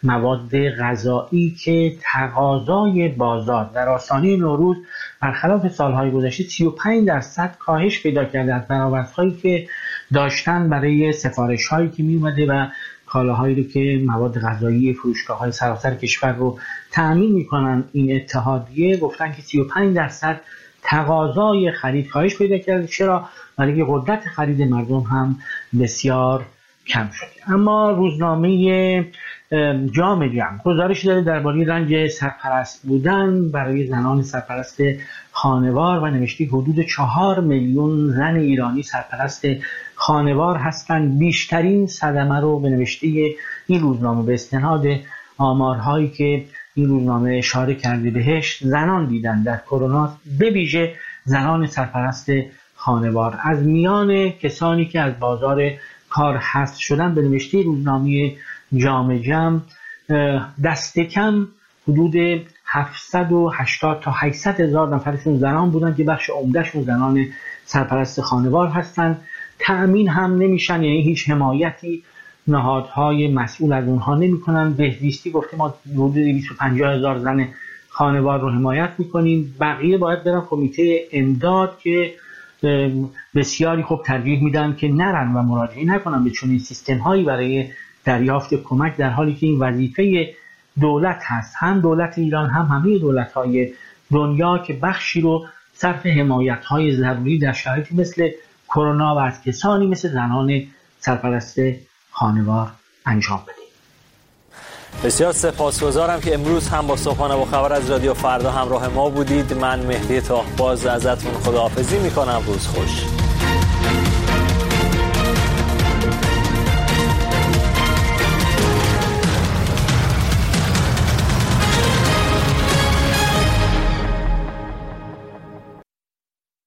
مواد غذایی که تقاضای بازار در آستانه نوروز برخلاف سالهای گذشته سی و پنج درصد کاهش پیدا کرده از برآوردهایی که داشتن برای سفارش هایی که می اومده و کالاهایی رو که مواد غذایی فروشگاه های سراسر کشور رو تأمین میکنن. این اتحادیه گفتن که سی و پنج درصد تقاضای خرید کاهش پیدا کرده. چرا؟ برای که قدرت خرید مردم هم بسیار کم شده. اما روزنامه جام جمع گزارش داده درباره رنج سرپرست بودن برای زنان سرپرست خانوار و نوشته حدود چهار میلیون زن ایرانی سرپرست خانوار هستند. بیشترین صدمه رو به نوشته این روزنامه به استناد آمارهایی که این روزنامه اشاره کرده بهش زنان دیدن در کرونا، به ویژه زنان سرپرست خانوار. از میان کسانی که از بازار کار حذف شدن به نوشته روزنامه جام جمع دست کم حدود هفتصد و هشتاد تا هشتصد هزار نفرشون زنان بودن که بخش عمدهشون زنان سرپرست خانوار هستند. تأمین هم نمیشن، یعنی هیچ حمایتی نهادهای مسئول از اونها نمیکنن. بهزیستی گفته ما حدود دویست و پنجاه هزار زن خانوار رو حمایت میکنیم، بقیه باید برن کمیته امداد که بسیاری خوب ترجیح میدن که نرن و مراجعه نکنن به چنین سیستم هایی برای دریافت کمک، در حالی که این وظیفه دولت هست، هم دولت ایران هم همه دولت های دنیا که بخشی رو صرف حمایت های ضروری در شرایطی مثل کرونا و از کسانی مثل زنان سرپرست خانوار انجام بده. بسیار سپاسگزارم که امروز هم با صبحانه با خبر از رادیو فردا همراه ما بودید. من مهدی تاهباز ازتون خداحافظی میکنم. روز خوش.